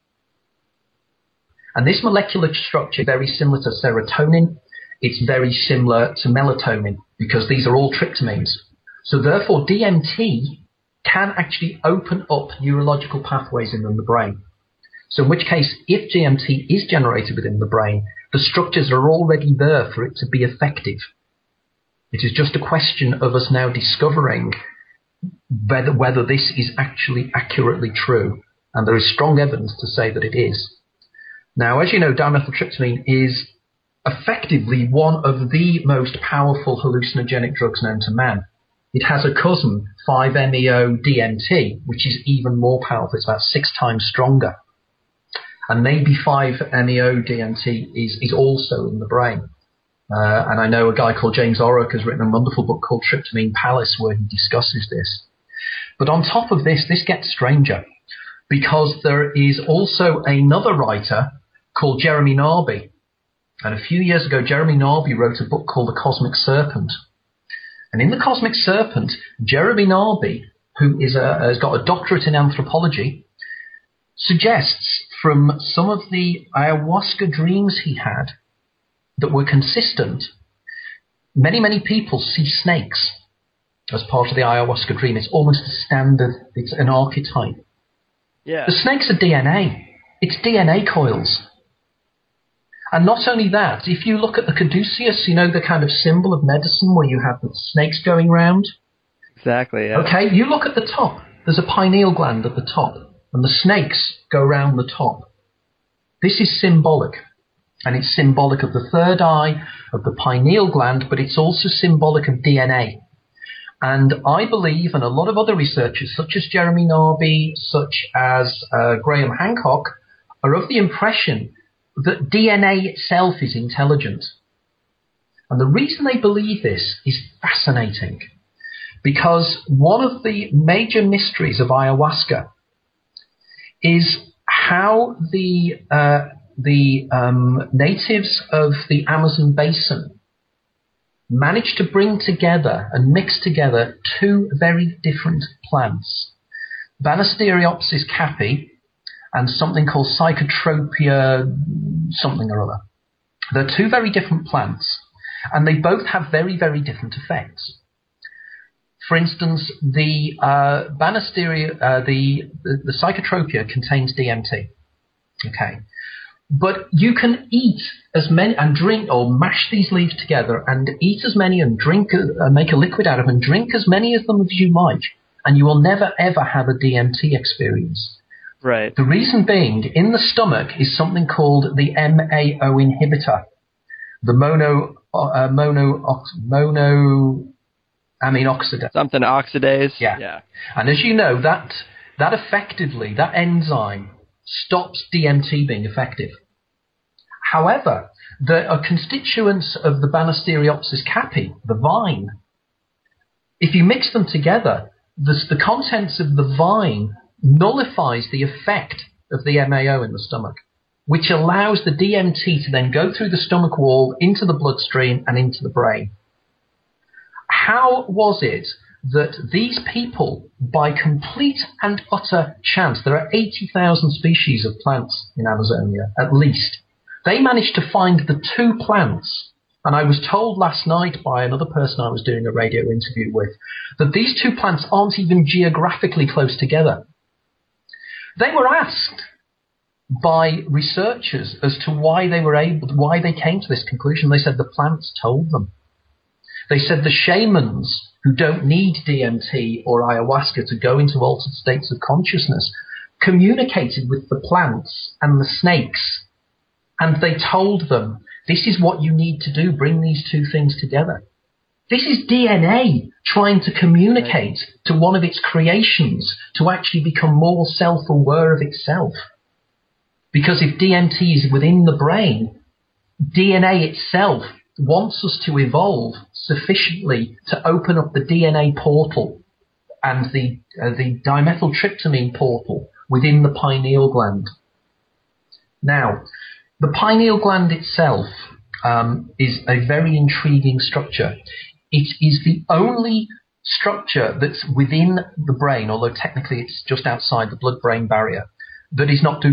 And this molecular structure is very similar to serotonin. It's very similar to melatonin, because these are all tryptamines. So therefore, D M T can actually open up neurological pathways in the brain. So in which case, if D M T is generated within the brain, the structures are already there for it to be effective. It is just a question of us now discovering whether, whether this is actually accurately true. And there is strong evidence to say that it is. Now, as you know, dimethyltryptamine is effectively one of the most powerful hallucinogenic drugs known to man. It has a cousin, five meo D M T, which is even more powerful. It's about six times stronger. And maybe five meo D M T is, is also in the brain. Uh, and I know a guy called James Orrock has written a wonderful book called Tryptamine Palace where he discusses this. But on top of this, this gets stranger, because there is also another writer called Jeremy Narby. And a few years ago, Jeremy Narby wrote a book called The Cosmic Serpent. And in The Cosmic Serpent, Jeremy Narby, who is a, has got a doctorate in anthropology, suggests from some of the ayahuasca dreams he had that were consistent, many, many people see snakes as part of the ayahuasca dream. It's almost a standard, it's an archetype. Yeah. The snakes are D N A. It's D N A coils. And not only that, if you look at the caduceus, you know, the kind of symbol of medicine where you have the snakes going round? Exactly, yeah. Okay, you look at the top. There's a pineal gland at the top, and the snakes go round the top. This is symbolic. And it's symbolic of the third eye, of the pineal gland, but it's also symbolic of D N A. And I believe, and a lot of other researchers, such as Jeremy Narby, such as uh, Graham Hancock, are of the impression that D N A itself is intelligent. And the reason they believe this is fascinating, because one of the major mysteries of ayahuasca is how the uh, the um, natives of the Amazon basin managed to bring together and mix together two very different plants, Banisteriopsis caapi and something called Psychotropia something or other. They're two very different plants, and they both have very, very different effects. For instance, the uh, Banisteria, uh, the, the the Psychotropia contains D M T. Okay, but you can eat as many and drink, or mash these leaves together and eat as many and drink, uh, make a liquid out of them, and drink as many of them as you like, and you will never ever have a D M T experience. Right. The reason being, in the stomach is something called the M A O inhibitor, the mono uh, mono ox, mono amine oxidase. Something oxidase. Yeah. yeah. And as you know, that that effectively, that enzyme stops D M T being effective. However, there are constituents of the Banisteriopsis caapi, the vine. If you mix them together, the, the contents of the vine nullifies the effect of the M A O in the stomach, which allows the D M T to then go through the stomach wall into the bloodstream and into the brain. How was it that these people, by complete and utter chance, there are eighty thousand species of plants in Amazonia, at least, they managed to find the two plants, and I was told last night by another person I was doing a radio interview with, that these two plants aren't even geographically close together. They were asked by researchers as to why they were able, why they came to this conclusion. They said the plants told them. They said the shamans, who don't need D M T or ayahuasca to go into altered states of consciousness, communicated with the plants and the snakes, and they told them, this is what you need to do, bring these two things together. This is D N A trying to communicate to one of its creations to actually become more self-aware of itself. Because if D M T is within the brain, D N A itself wants us to evolve sufficiently to open up the D N A portal and the uh, the dimethyltryptamine portal within the pineal gland. Now, the pineal gland itself um, is a very intriguing structure. It is the only structure that's within the brain, although technically it's just outside the blood-brain barrier, that is not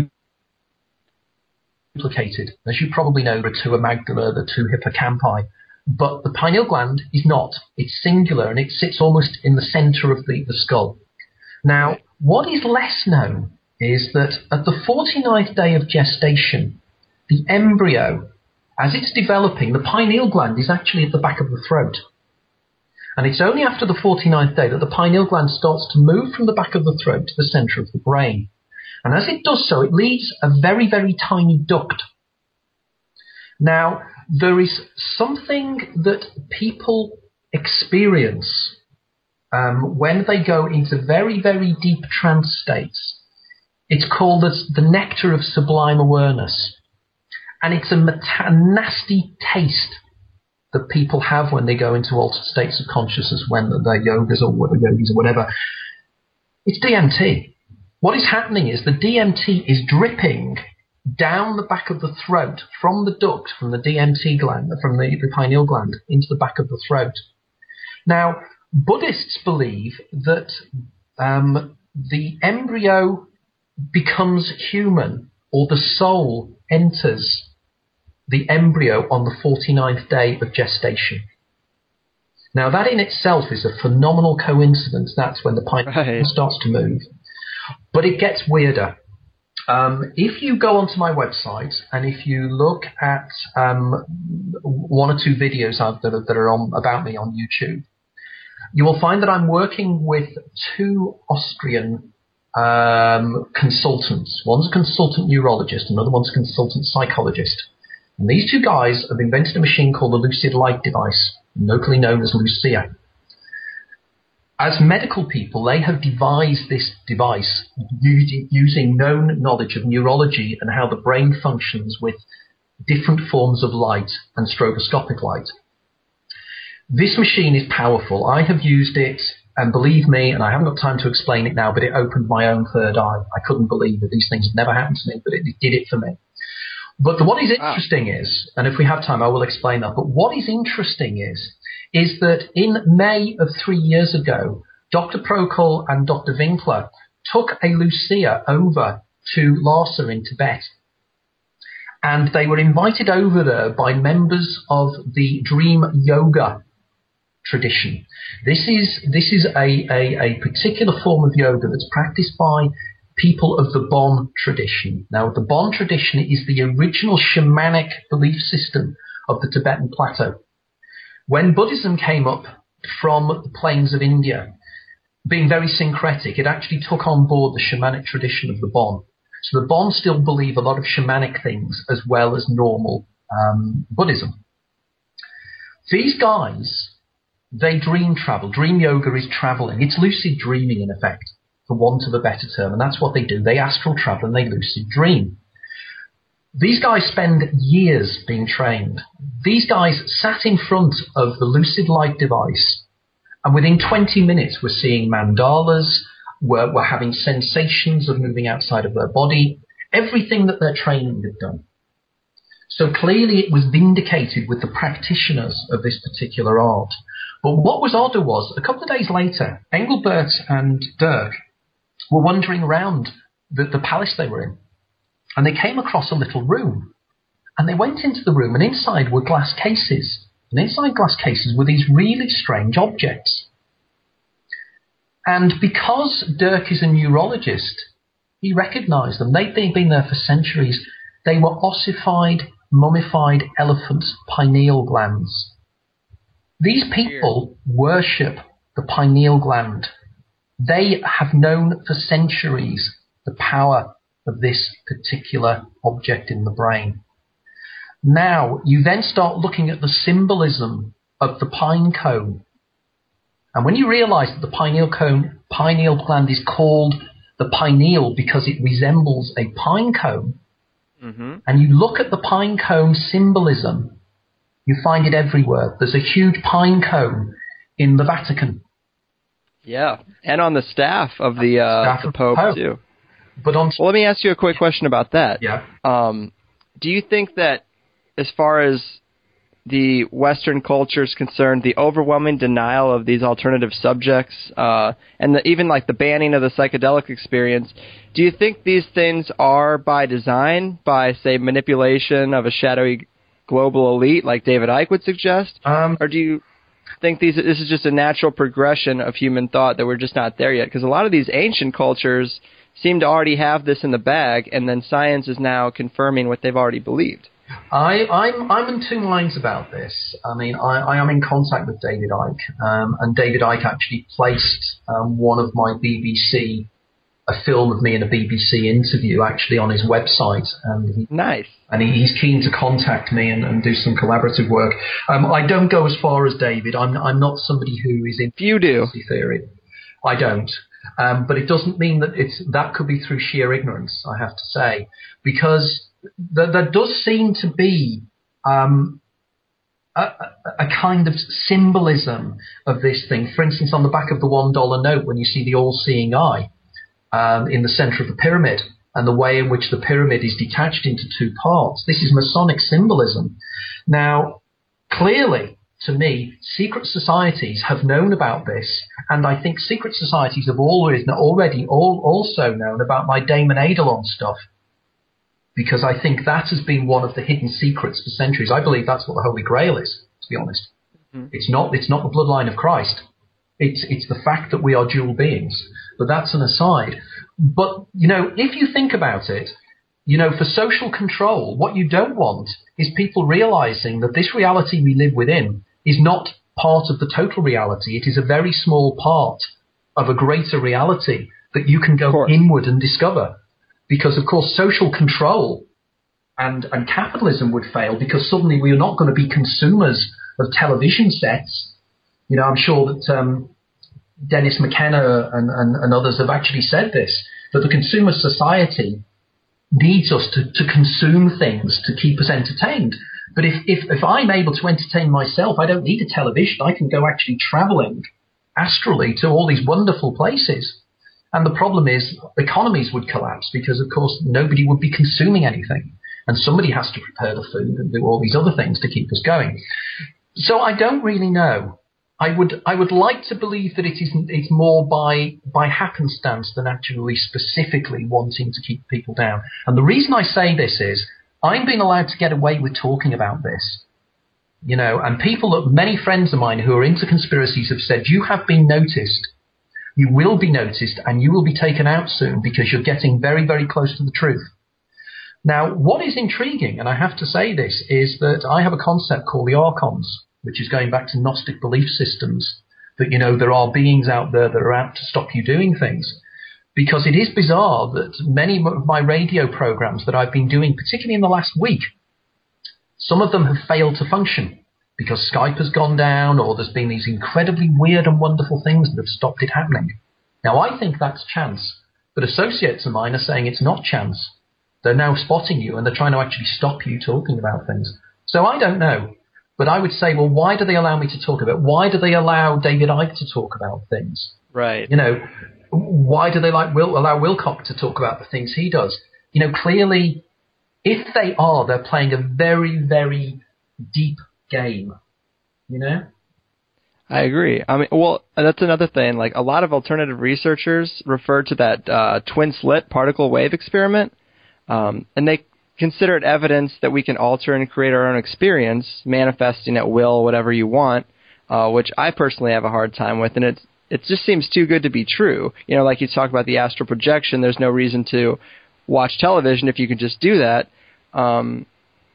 duplicated. As you probably know, the two amygdala, the two hippocampi, but the pineal gland is not. It's singular, and it sits almost in the center of the, the skull. Now, what is less known is that at the forty-ninth day of gestation, the embryo, as it's developing, the pineal gland is actually at the back of the throat. And it's only after the forty-ninth day that the pineal gland starts to move from the back of the throat to the center of the brain. And as it does so, it leaves a very, very tiny duct. Now, there is something that people experience um, when they go into very, very deep trance states. It's called the, the nectar of sublime awareness. And it's a, meta- a nasty taste that people have when they go into altered states of consciousness, when they're yogas or yogis or whatever. It's D M T. What is happening is the D M T is dripping down the back of the throat from the duct, from the D M T gland, from the, the pineal gland, into the back of the throat. Now, Buddhists believe that um, the embryo becomes human, or the soul enters the embryo on the forty-ninth day of gestation. Now, that in itself is a phenomenal coincidence. That's when the pineal right. starts to move. But it gets weirder. Um, if you go onto my website and if you look at um, one or two videos I've, that, are, that are on, about me on YouTube, you will find that I'm working with two Austrian um, consultants. One's a consultant neurologist, another one's a consultant psychologist. And these two guys have invented a machine called the Lucid Light device, locally known as Lucia. As medical people, they have devised this device using, using known knowledge of neurology and how the brain functions with different forms of light and stroboscopic light. This machine is powerful. I have used it, and believe me, and I haven't got time to explain it now, but it opened my own third eye. I couldn't believe that these things had never happened to me, but it, it did it for me. But the, what is interesting wow. is, and if we have time, I will explain that, but what is interesting is is that in May of three years ago, Doctor Procol and Doctor Winkler took a Lucia over to Lhasa in Tibet. And they were invited over there by members of the Dream Yoga tradition. This is this is a, a, a particular form of yoga that's practiced by people of the Bon tradition. Now, the Bon tradition is the original shamanic belief system of the Tibetan plateau. When Buddhism came up from the plains of India, being very syncretic, it actually took on board the shamanic tradition of the Bon. So the Bon still believe a lot of shamanic things as well as normal um, Buddhism. These guys, they dream travel. Dream yoga is traveling. It's lucid dreaming, in effect, for want of a better term. And that's what they do. They astral travel and they lucid dream. These guys spend years being trained. These guys sat in front of the lucid light device, and within twenty minutes were seeing mandalas, were, were having sensations of moving outside of their body, everything that their training had done. So clearly it was vindicated with the practitioners of this particular art. But what was odder was, a couple of days later, Engelbert and Dirk were wandering around the, the palace they were in, and they came across a little room. And they went into the room, and inside were glass cases. And inside glass cases were these really strange objects. And because Dirk is a neurologist, he recognized them. They'd been there for centuries. They were ossified, mummified elephants' pineal glands. These people worship the pineal gland. They have known for centuries the power of this particular object in the brain. Now, you then start looking at the symbolism of the pine cone. And when you realize that the pineal cone, pineal gland is called the pineal because it resembles a pine cone, mm-hmm. and you look at the pine cone symbolism, you find it everywhere. There's a huge pine cone in the Vatican. Yeah, and on the staff of the, uh, staff the Pope, Pope, too. But on well, let me ask you a quick question about that. Yeah. Um, do you think that, as far as the Western culture is concerned, the overwhelming denial of these alternative subjects, uh, and the, even like the banning of the psychedelic experience, do you think these things are by design, by, say, manipulation of a shadowy global elite like David Icke would suggest? Um, or do you think these this is just a natural progression of human thought that we're just not there yet? Because a lot of these ancient cultures seem to already have this in the bag, and then science is now confirming what they've already believed. I, I'm, I'm in two minds about this. I mean, I, I am in contact with David Icke, um, and David Icke actually placed um, one of my B B C, a film of me in a B B C interview, actually on his website. And he, nice. And he, he's keen to contact me and, and do some collaborative work. Um, I don't go as far as David. I'm, I'm not somebody who is in you do. theory. I don't. Um, but it doesn't mean that it's that could be through sheer ignorance, I have to say, because th- there does seem to be um, a, a kind of symbolism of this thing. For instance, on the back of the one dollar note, when you see the all-seeing eye um, in the center of the pyramid, and the way in which the pyramid is detached into two parts, this is Masonic symbolism. Now, clearly, to me, secret societies have known about this, and I think secret societies have always already all, also known about my Damon Eidolon stuff, because I think that has been one of the hidden secrets for centuries. I believe that's what the Holy Grail is, to be honest. Mm-hmm. It's not it's not the bloodline of Christ. It's it's the fact that we are dual beings. But that's an aside. But, you know, if you think about it, you know, for social control, what you don't want is people realizing that this reality we live within is not part of the total reality. It is a very small part of a greater reality that you can go inward and discover. Because, of course, social control and, and capitalism would fail because suddenly we are not going to be consumers of television sets. You know, I'm sure that um, Dennis McKenna and, and, and others have actually said this, that the consumer society needs us to, to consume things to keep us entertained. But if, if, if I'm able to entertain myself, I don't need a television. I can go actually traveling astrally to all these wonderful places. And the problem is economies would collapse because, of course, nobody would be consuming anything. And somebody has to prepare the food and do all these other things to keep us going. So I don't really know. I would I would like to believe that it is it's more by by happenstance than actually specifically wanting to keep people down. And the reason I say this is I'm being allowed to get away with talking about this. You know, and people, many friends of mine who are into conspiracies have said, you have been noticed, you will be noticed, and you will be taken out soon because you're getting very, very close to the truth. Now, what is intriguing, and I have to say this, is that I have a concept called the archons, which is going back to Gnostic belief systems, that, you know, there are beings out there that are out to stop you doing things. Because it is bizarre that many of my radio programs that I've been doing, particularly in the last week, some of them have failed to function because Skype has gone down or there's been these incredibly weird and wonderful things that have stopped it happening. Now, I think that's chance, but associates of mine are saying it's not chance. They're now spotting you and they're trying to actually stop you talking about things. So I don't know. But I would say, well, why do they allow me to talk about it? Why do they allow David Icke to talk about things? Right. You know, why do they like Will, allow Wilcock to talk about the things he does? You know, clearly, if they are, they're playing a very, very deep game, you know? I agree. I mean, well, that's another thing. Like, a lot of alternative researchers refer to that uh, twin-slit particle wave experiment, um, and they consider it evidence that we can alter and create our own experience, manifesting at will whatever you want, uh, which I personally have a hard time with, and it it just seems too good to be true. You know, like you talk about the astral projection, there's no reason to watch television if you can just do that. Um,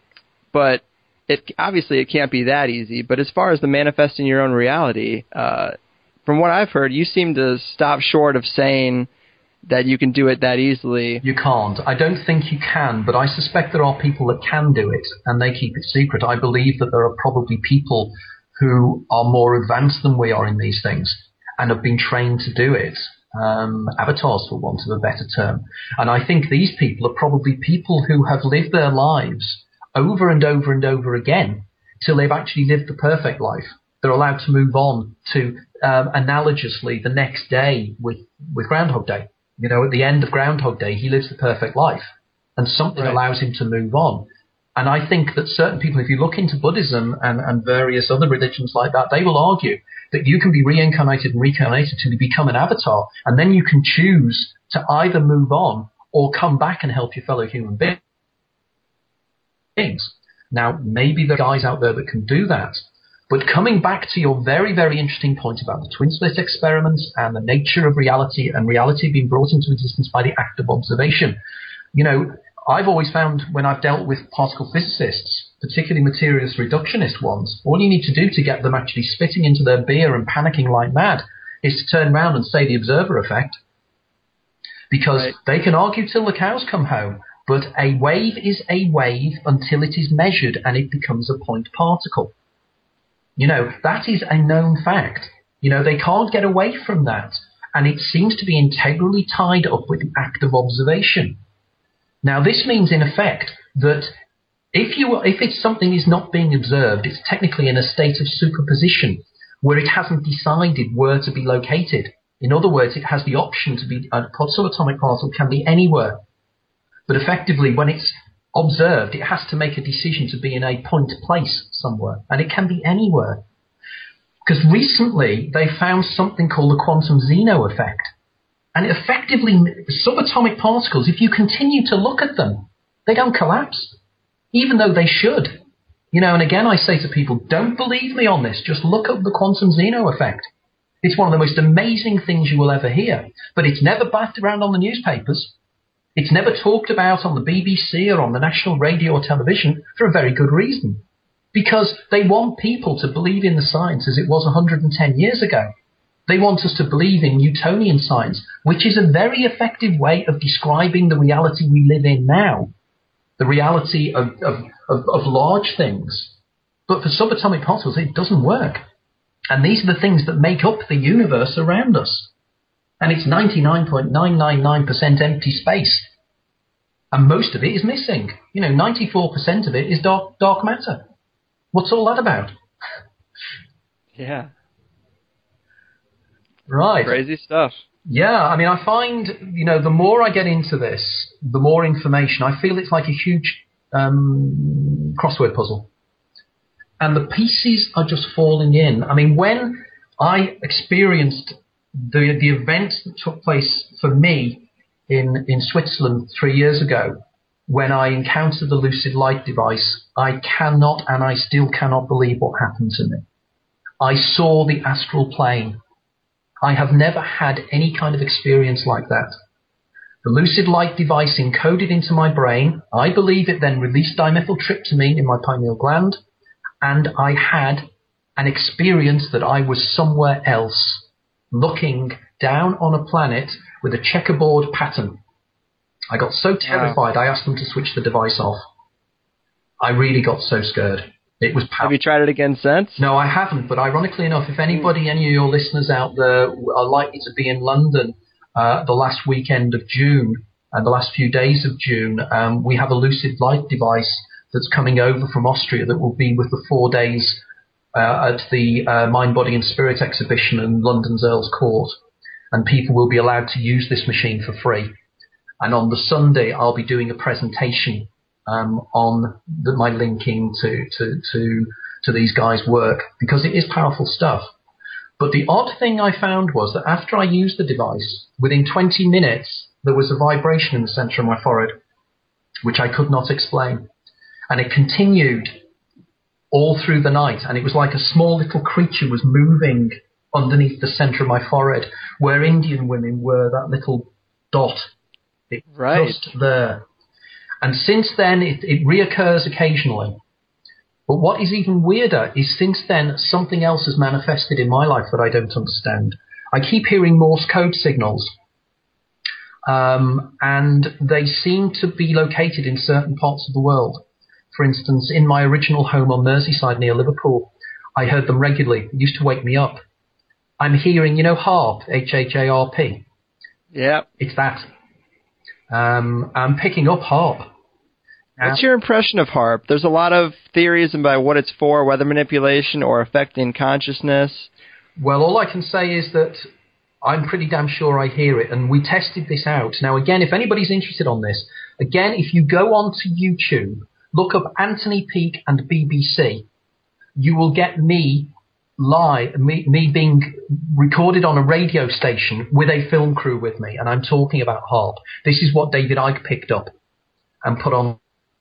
but it obviously it can't be that easy. But as far as the manifesting your own reality, uh, from what I've heard, you seem to stop short of saying that you can do it that easily. You can't. I don't think you can, but I suspect there are people that can do it, and they keep it secret. I believe that there are probably people who are more advanced than we are in these things and have been trained to do it. Um, avatars, for want of a better term. And I think these people are probably people who have lived their lives over and over and over again till they've actually lived the perfect life. They're allowed to move on to, um, analogously, the next day with, with Groundhog Day. You know, at the end of Groundhog Day, he lives the perfect life, and something right. allows him to move on. And I think that certain people, if you look into Buddhism and, and various other religions like that, they will argue that you can be reincarnated and reincarnated till you become an avatar, and then you can choose to either move on or come back and help your fellow human beings. Now, maybe there are guys out there that can do that. But coming back to your very, very interesting point about the twin slit experiments and the nature of reality and reality being brought into existence by the act of observation, you know, I've always found when I've dealt with particle physicists, particularly materialist reductionist ones, all you need to do to get them actually spitting into their beer and panicking like mad is to turn around and say the observer effect. Because right. they can argue till the cows come home, but a wave is a wave until it is measured and it becomes a point particle. You know, that is a known fact. You know, they can't get away from that. And it seems to be integrally tied up with the act of observation. Now, this means, in effect, that if you if it's something is not being observed, it's technically in a state of superposition where it hasn't decided where to be located. In other words, it has the option to be, a subatomic particle can be anywhere. But effectively, when it's observed, it has to make a decision to be in a point place somewhere, and it can be anywhere. Because recently they found something called the quantum Zeno effect, and effectively subatomic particles, if you continue to look at them, they don't collapse, even though they should. You know, and again I say to people, don't believe me on this, just look up the quantum Zeno effect. It's one of the most amazing things you will ever hear, but it's never batted around on the newspapers. It's never talked about on the B B C or on the national radio or television for a very good reason. Because they want people to believe in the science as it was one hundred ten years ago. They want us to believe in Newtonian science, which is a very effective way of describing the reality we live in now. The reality of, of, of, of large things. But for subatomic particles, it doesn't work. And these are the things that make up the universe around us. And it's ninety-nine point nine nine nine percent empty space. And most of it is missing. You know, ninety-four percent of it is dark, dark matter. What's all that about? Yeah. Right. Crazy stuff. Yeah, I mean, I find, you know, the more I get into this, the more information, I feel it's like a huge um, crossword puzzle. And the pieces are just falling in. I mean, when I experienced the the events that took place for me in, in Switzerland three years ago when I encountered the Lucid Light device. I cannot and I still cannot believe what happened to me. I saw the astral plane. I have never had any kind of experience like that. The Lucid Light device encoded into my brain. I believe it then released dimethyltryptamine in my pineal gland, and I had an experience that I was somewhere else, looking down on a planet with a checkerboard pattern. I got so terrified, wow. I asked them to switch the device off. I really got so scared. It was powerful. Have you tried it again since? No, I haven't, but ironically enough, if anybody, any of your listeners out there are likely to be in London uh, the last weekend of June and the last few days of June, um, we have a Lucid Light device that's coming over from Austria that will be with the four days uh, at the uh, Mind, Body and Spirit exhibition in London's Earl's Court. And people will be allowed to use this machine for free. And on the Sunday, I'll be doing a presentation um, on the, my linking to, to, to, to these guys' work, because it is powerful stuff. But the odd thing I found was that after I used the device, within twenty minutes, there was a vibration in the center of my forehead, which I could not explain. And it continued all through the night. And it was like a small little creature was moving underneath the center of my forehead, where Indian women were that little dot. It was right. just there. And since then, it, it reoccurs occasionally. But what is even weirder is since then, something else has manifested in my life that I don't understand. I keep hearing Morse code signals. Um, and they seem to be located in certain parts of the world. For instance, in my original home on Merseyside near Liverpool, I heard them regularly. It used to wake me up. I'm hearing, you know, HARP, H H A R P. Yeah. It's that. Um, I'm picking up HARP. What's your impression of HARP? There's a lot of theories about what it's for, whether manipulation or affecting consciousness. Well, all I can say is that I'm pretty damn sure I hear it, and we tested this out. Now, again, if anybody's interested on this, again, if you go onto YouTube, look up Anthony Peake and B B C, you will get me live, me, me being recorded on a radio station with a film crew with me, and I'm talking about HARP. This is what David Icke picked up and put on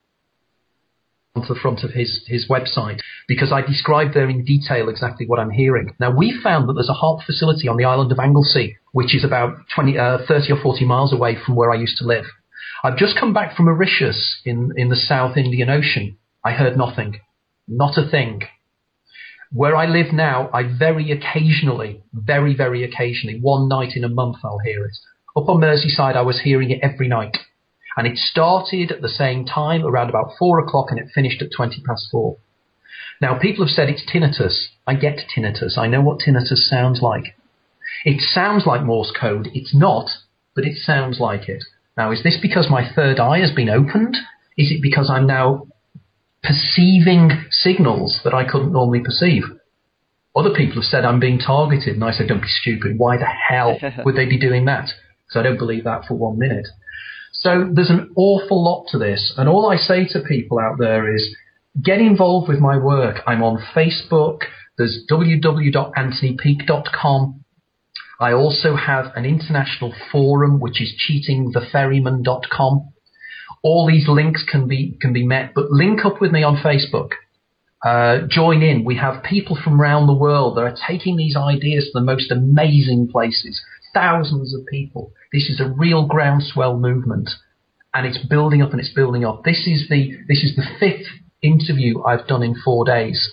to the front of his, his website, because I described there in detail exactly what I'm hearing. Now, we found that there's a HARP facility on the island of Anglesey, which is about twenty, uh, thirty or forty miles away from where I used to live. I've just come back from Mauritius in, in the South Indian Ocean. I heard nothing. Not a thing. Where I live now, I very occasionally, very, very occasionally, one night in a month I'll hear it. Up on Merseyside, I was hearing it every night. And it started at the same time, around about four o'clock, and it finished at twenty past four. Now, people have said it's tinnitus. I get tinnitus. I know what tinnitus sounds like. It sounds like Morse code. It's not, but it sounds like it. Now, is this because my third eye has been opened? Is it because I'm now perceiving signals that I couldn't normally perceive? Other people have said I'm being targeted, and I said, don't be stupid. Why the hell would they be doing that? Because I don't believe that for one minute. So there's an awful lot to this, and all I say to people out there is get involved with my work. I'm on Facebook. There's w w w dot anthony peake dot com. I also have an international forum, which is cheating the ferryman dot com. All these links can be can be met, but link up with me on Facebook. Uh, join in. We have people from around the world that are taking these ideas to the most amazing places. Thousands of people. This is a real groundswell movement, and it's building up and it's building up. This is the this is the fifth interview I've done in four days,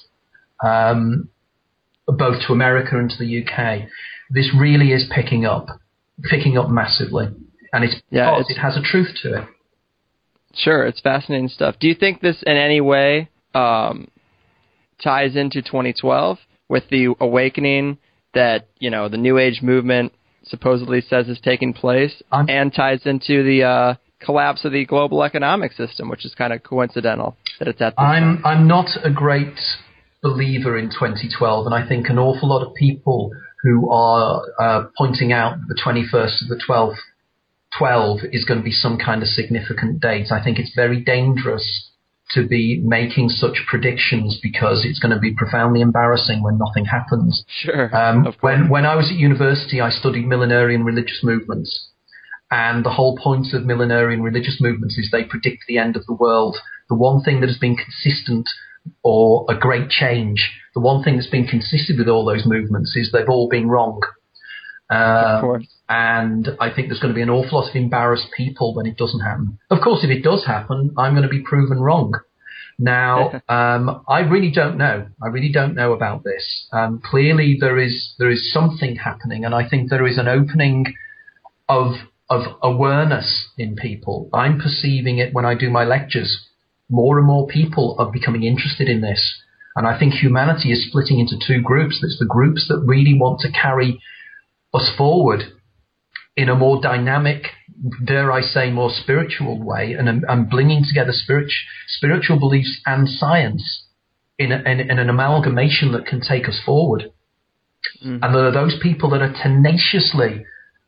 um, both to America and to the U K. This really is picking up, picking up massively, and it's yeah, because it's, it has a truth to it. Sure, it's fascinating stuff. Do you think this in any way um, ties into twenty twelve with the awakening that, you know, the New Age movement supposedly says is taking place, I'm, and ties into the uh, collapse of the global economic system, which is kind of coincidental that it's at this I'm time. I'm not a great believer in twenty twelve, and I think an awful lot of people who are uh, pointing out the twenty-first of the twelfth, twelve is going to be some kind of significant date. I think it's very dangerous to be making such predictions because it's going to be profoundly embarrassing when nothing happens. Sure. Um, when, when I was at university, I studied millenarian religious movements. And the whole point of millenarian religious movements is they predict the end of the world. The one thing that has been consistent or a great change, the one thing that's been consistent with all those movements is they've all been wrong. Uh, of course. And I think there's going to be an awful lot of embarrassed people when it doesn't happen. Of course, if it does happen, I'm going to be proven wrong. Now, um, I really don't know. I really don't know about this. Um, clearly, there is there is something happening, and I think there is an opening of of awareness in people. I'm perceiving it when I do my lectures. More and more people are becoming interested in this, and I think humanity is splitting into two groups. There's the groups that really want to carry us forward in a more dynamic, dare I say, more spiritual way, and, and bringing together spirit, spiritual beliefs and science in, a, in, in an amalgamation that can take us forward. Mm-hmm. And there are those people that are tenaciously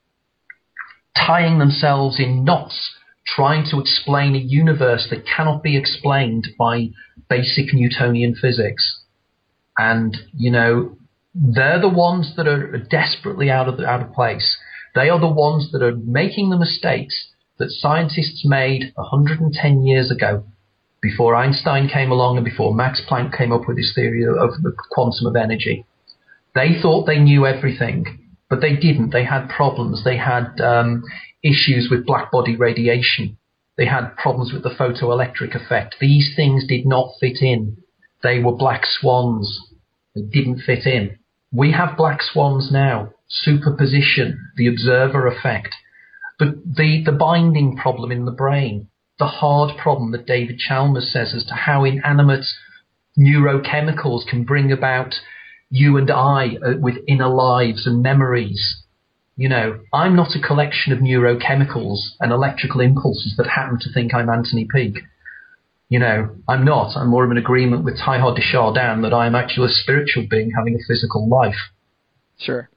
tying themselves in knots, trying to explain a universe that cannot be explained by basic Newtonian physics. And, you know, they're the ones that are desperately out of the, out of place. They are the ones that are making the mistakes that scientists made one hundred ten years ago, before Einstein came along and before Max Planck came up with his theory of the quantum of energy. They thought they knew everything, but they didn't. They had problems. They had um, issues with black body radiation. They had problems with the photoelectric effect. These things did not fit in. They were black swans. They didn't fit in. We have black swans now. Superposition, the observer effect, the, the, the binding problem in the brain, the hard problem that David Chalmers says as to how inanimate neurochemicals can bring about you and I uh, with inner lives and memories. You know, I'm not a collection of neurochemicals and electrical impulses that happen to think I'm Anthony Peake. You know, I'm not. I'm more of an agreement with Teilhard de Chardin that I am actually a spiritual being having a physical life. Sure.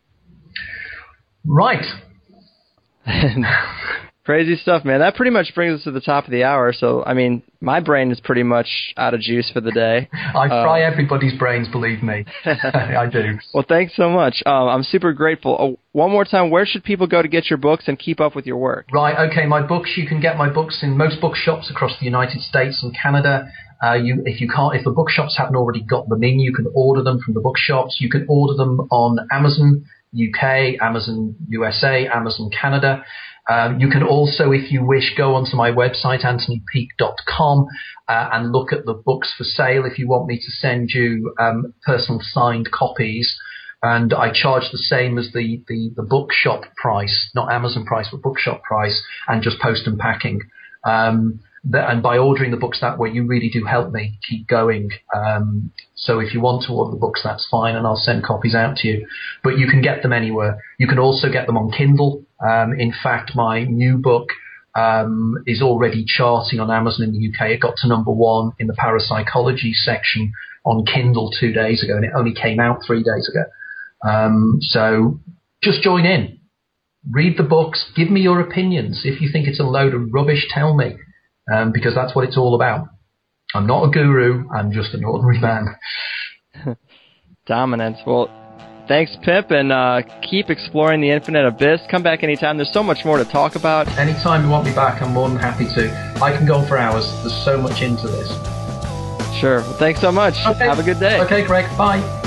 Right. Crazy stuff, man. That pretty much brings us to the top of the hour. So, I mean, my brain is pretty much out of juice for the day. I fry uh, everybody's brains, believe me. I do. Well, thanks so much. Um, I'm super grateful. Oh, one more time, where should people go to get your books and keep up with your work? Right, okay, my books, you can get my books in most bookshops across the United States and Canada. Uh, you, if you can't, if the bookshops haven't already got them in, you can order them from the bookshops. You can order them on Amazon U K, Amazon U S A, Amazon Canada. Um, you can also, if you wish, go onto my website, anthony peake dot com, uh, and look at the books for sale if you want me to send you um, personal signed copies. And I charge the same as the, the, the bookshop price, not Amazon price, but bookshop price, and just post and packing. Um, the, and by ordering the books that way, you really do help me keep going. Um, so if you want to order the books, that's fine, and I'll send copies out to you. But you can get them anywhere. You can also get them on Kindle. Um, in fact, my new book um, is already charting on Amazon in the U K. It got to number one in the parapsychology section on Kindle two days ago, and it only came out three days ago. Um, so just join in. Read the books. Give me your opinions. If you think it's a load of rubbish, tell me, um, because that's what it's all about. I'm not a guru. I'm just an ordinary man. Dominance. Well, thanks, Pip, and uh, keep exploring the infinite abyss. Come back anytime. There's so much more to talk about. Anytime you want me back, I'm more than happy to. I can go on for hours. There's so much into this. Sure. Well, thanks so much. Okay. Have a good day. Okay, Greg. Bye.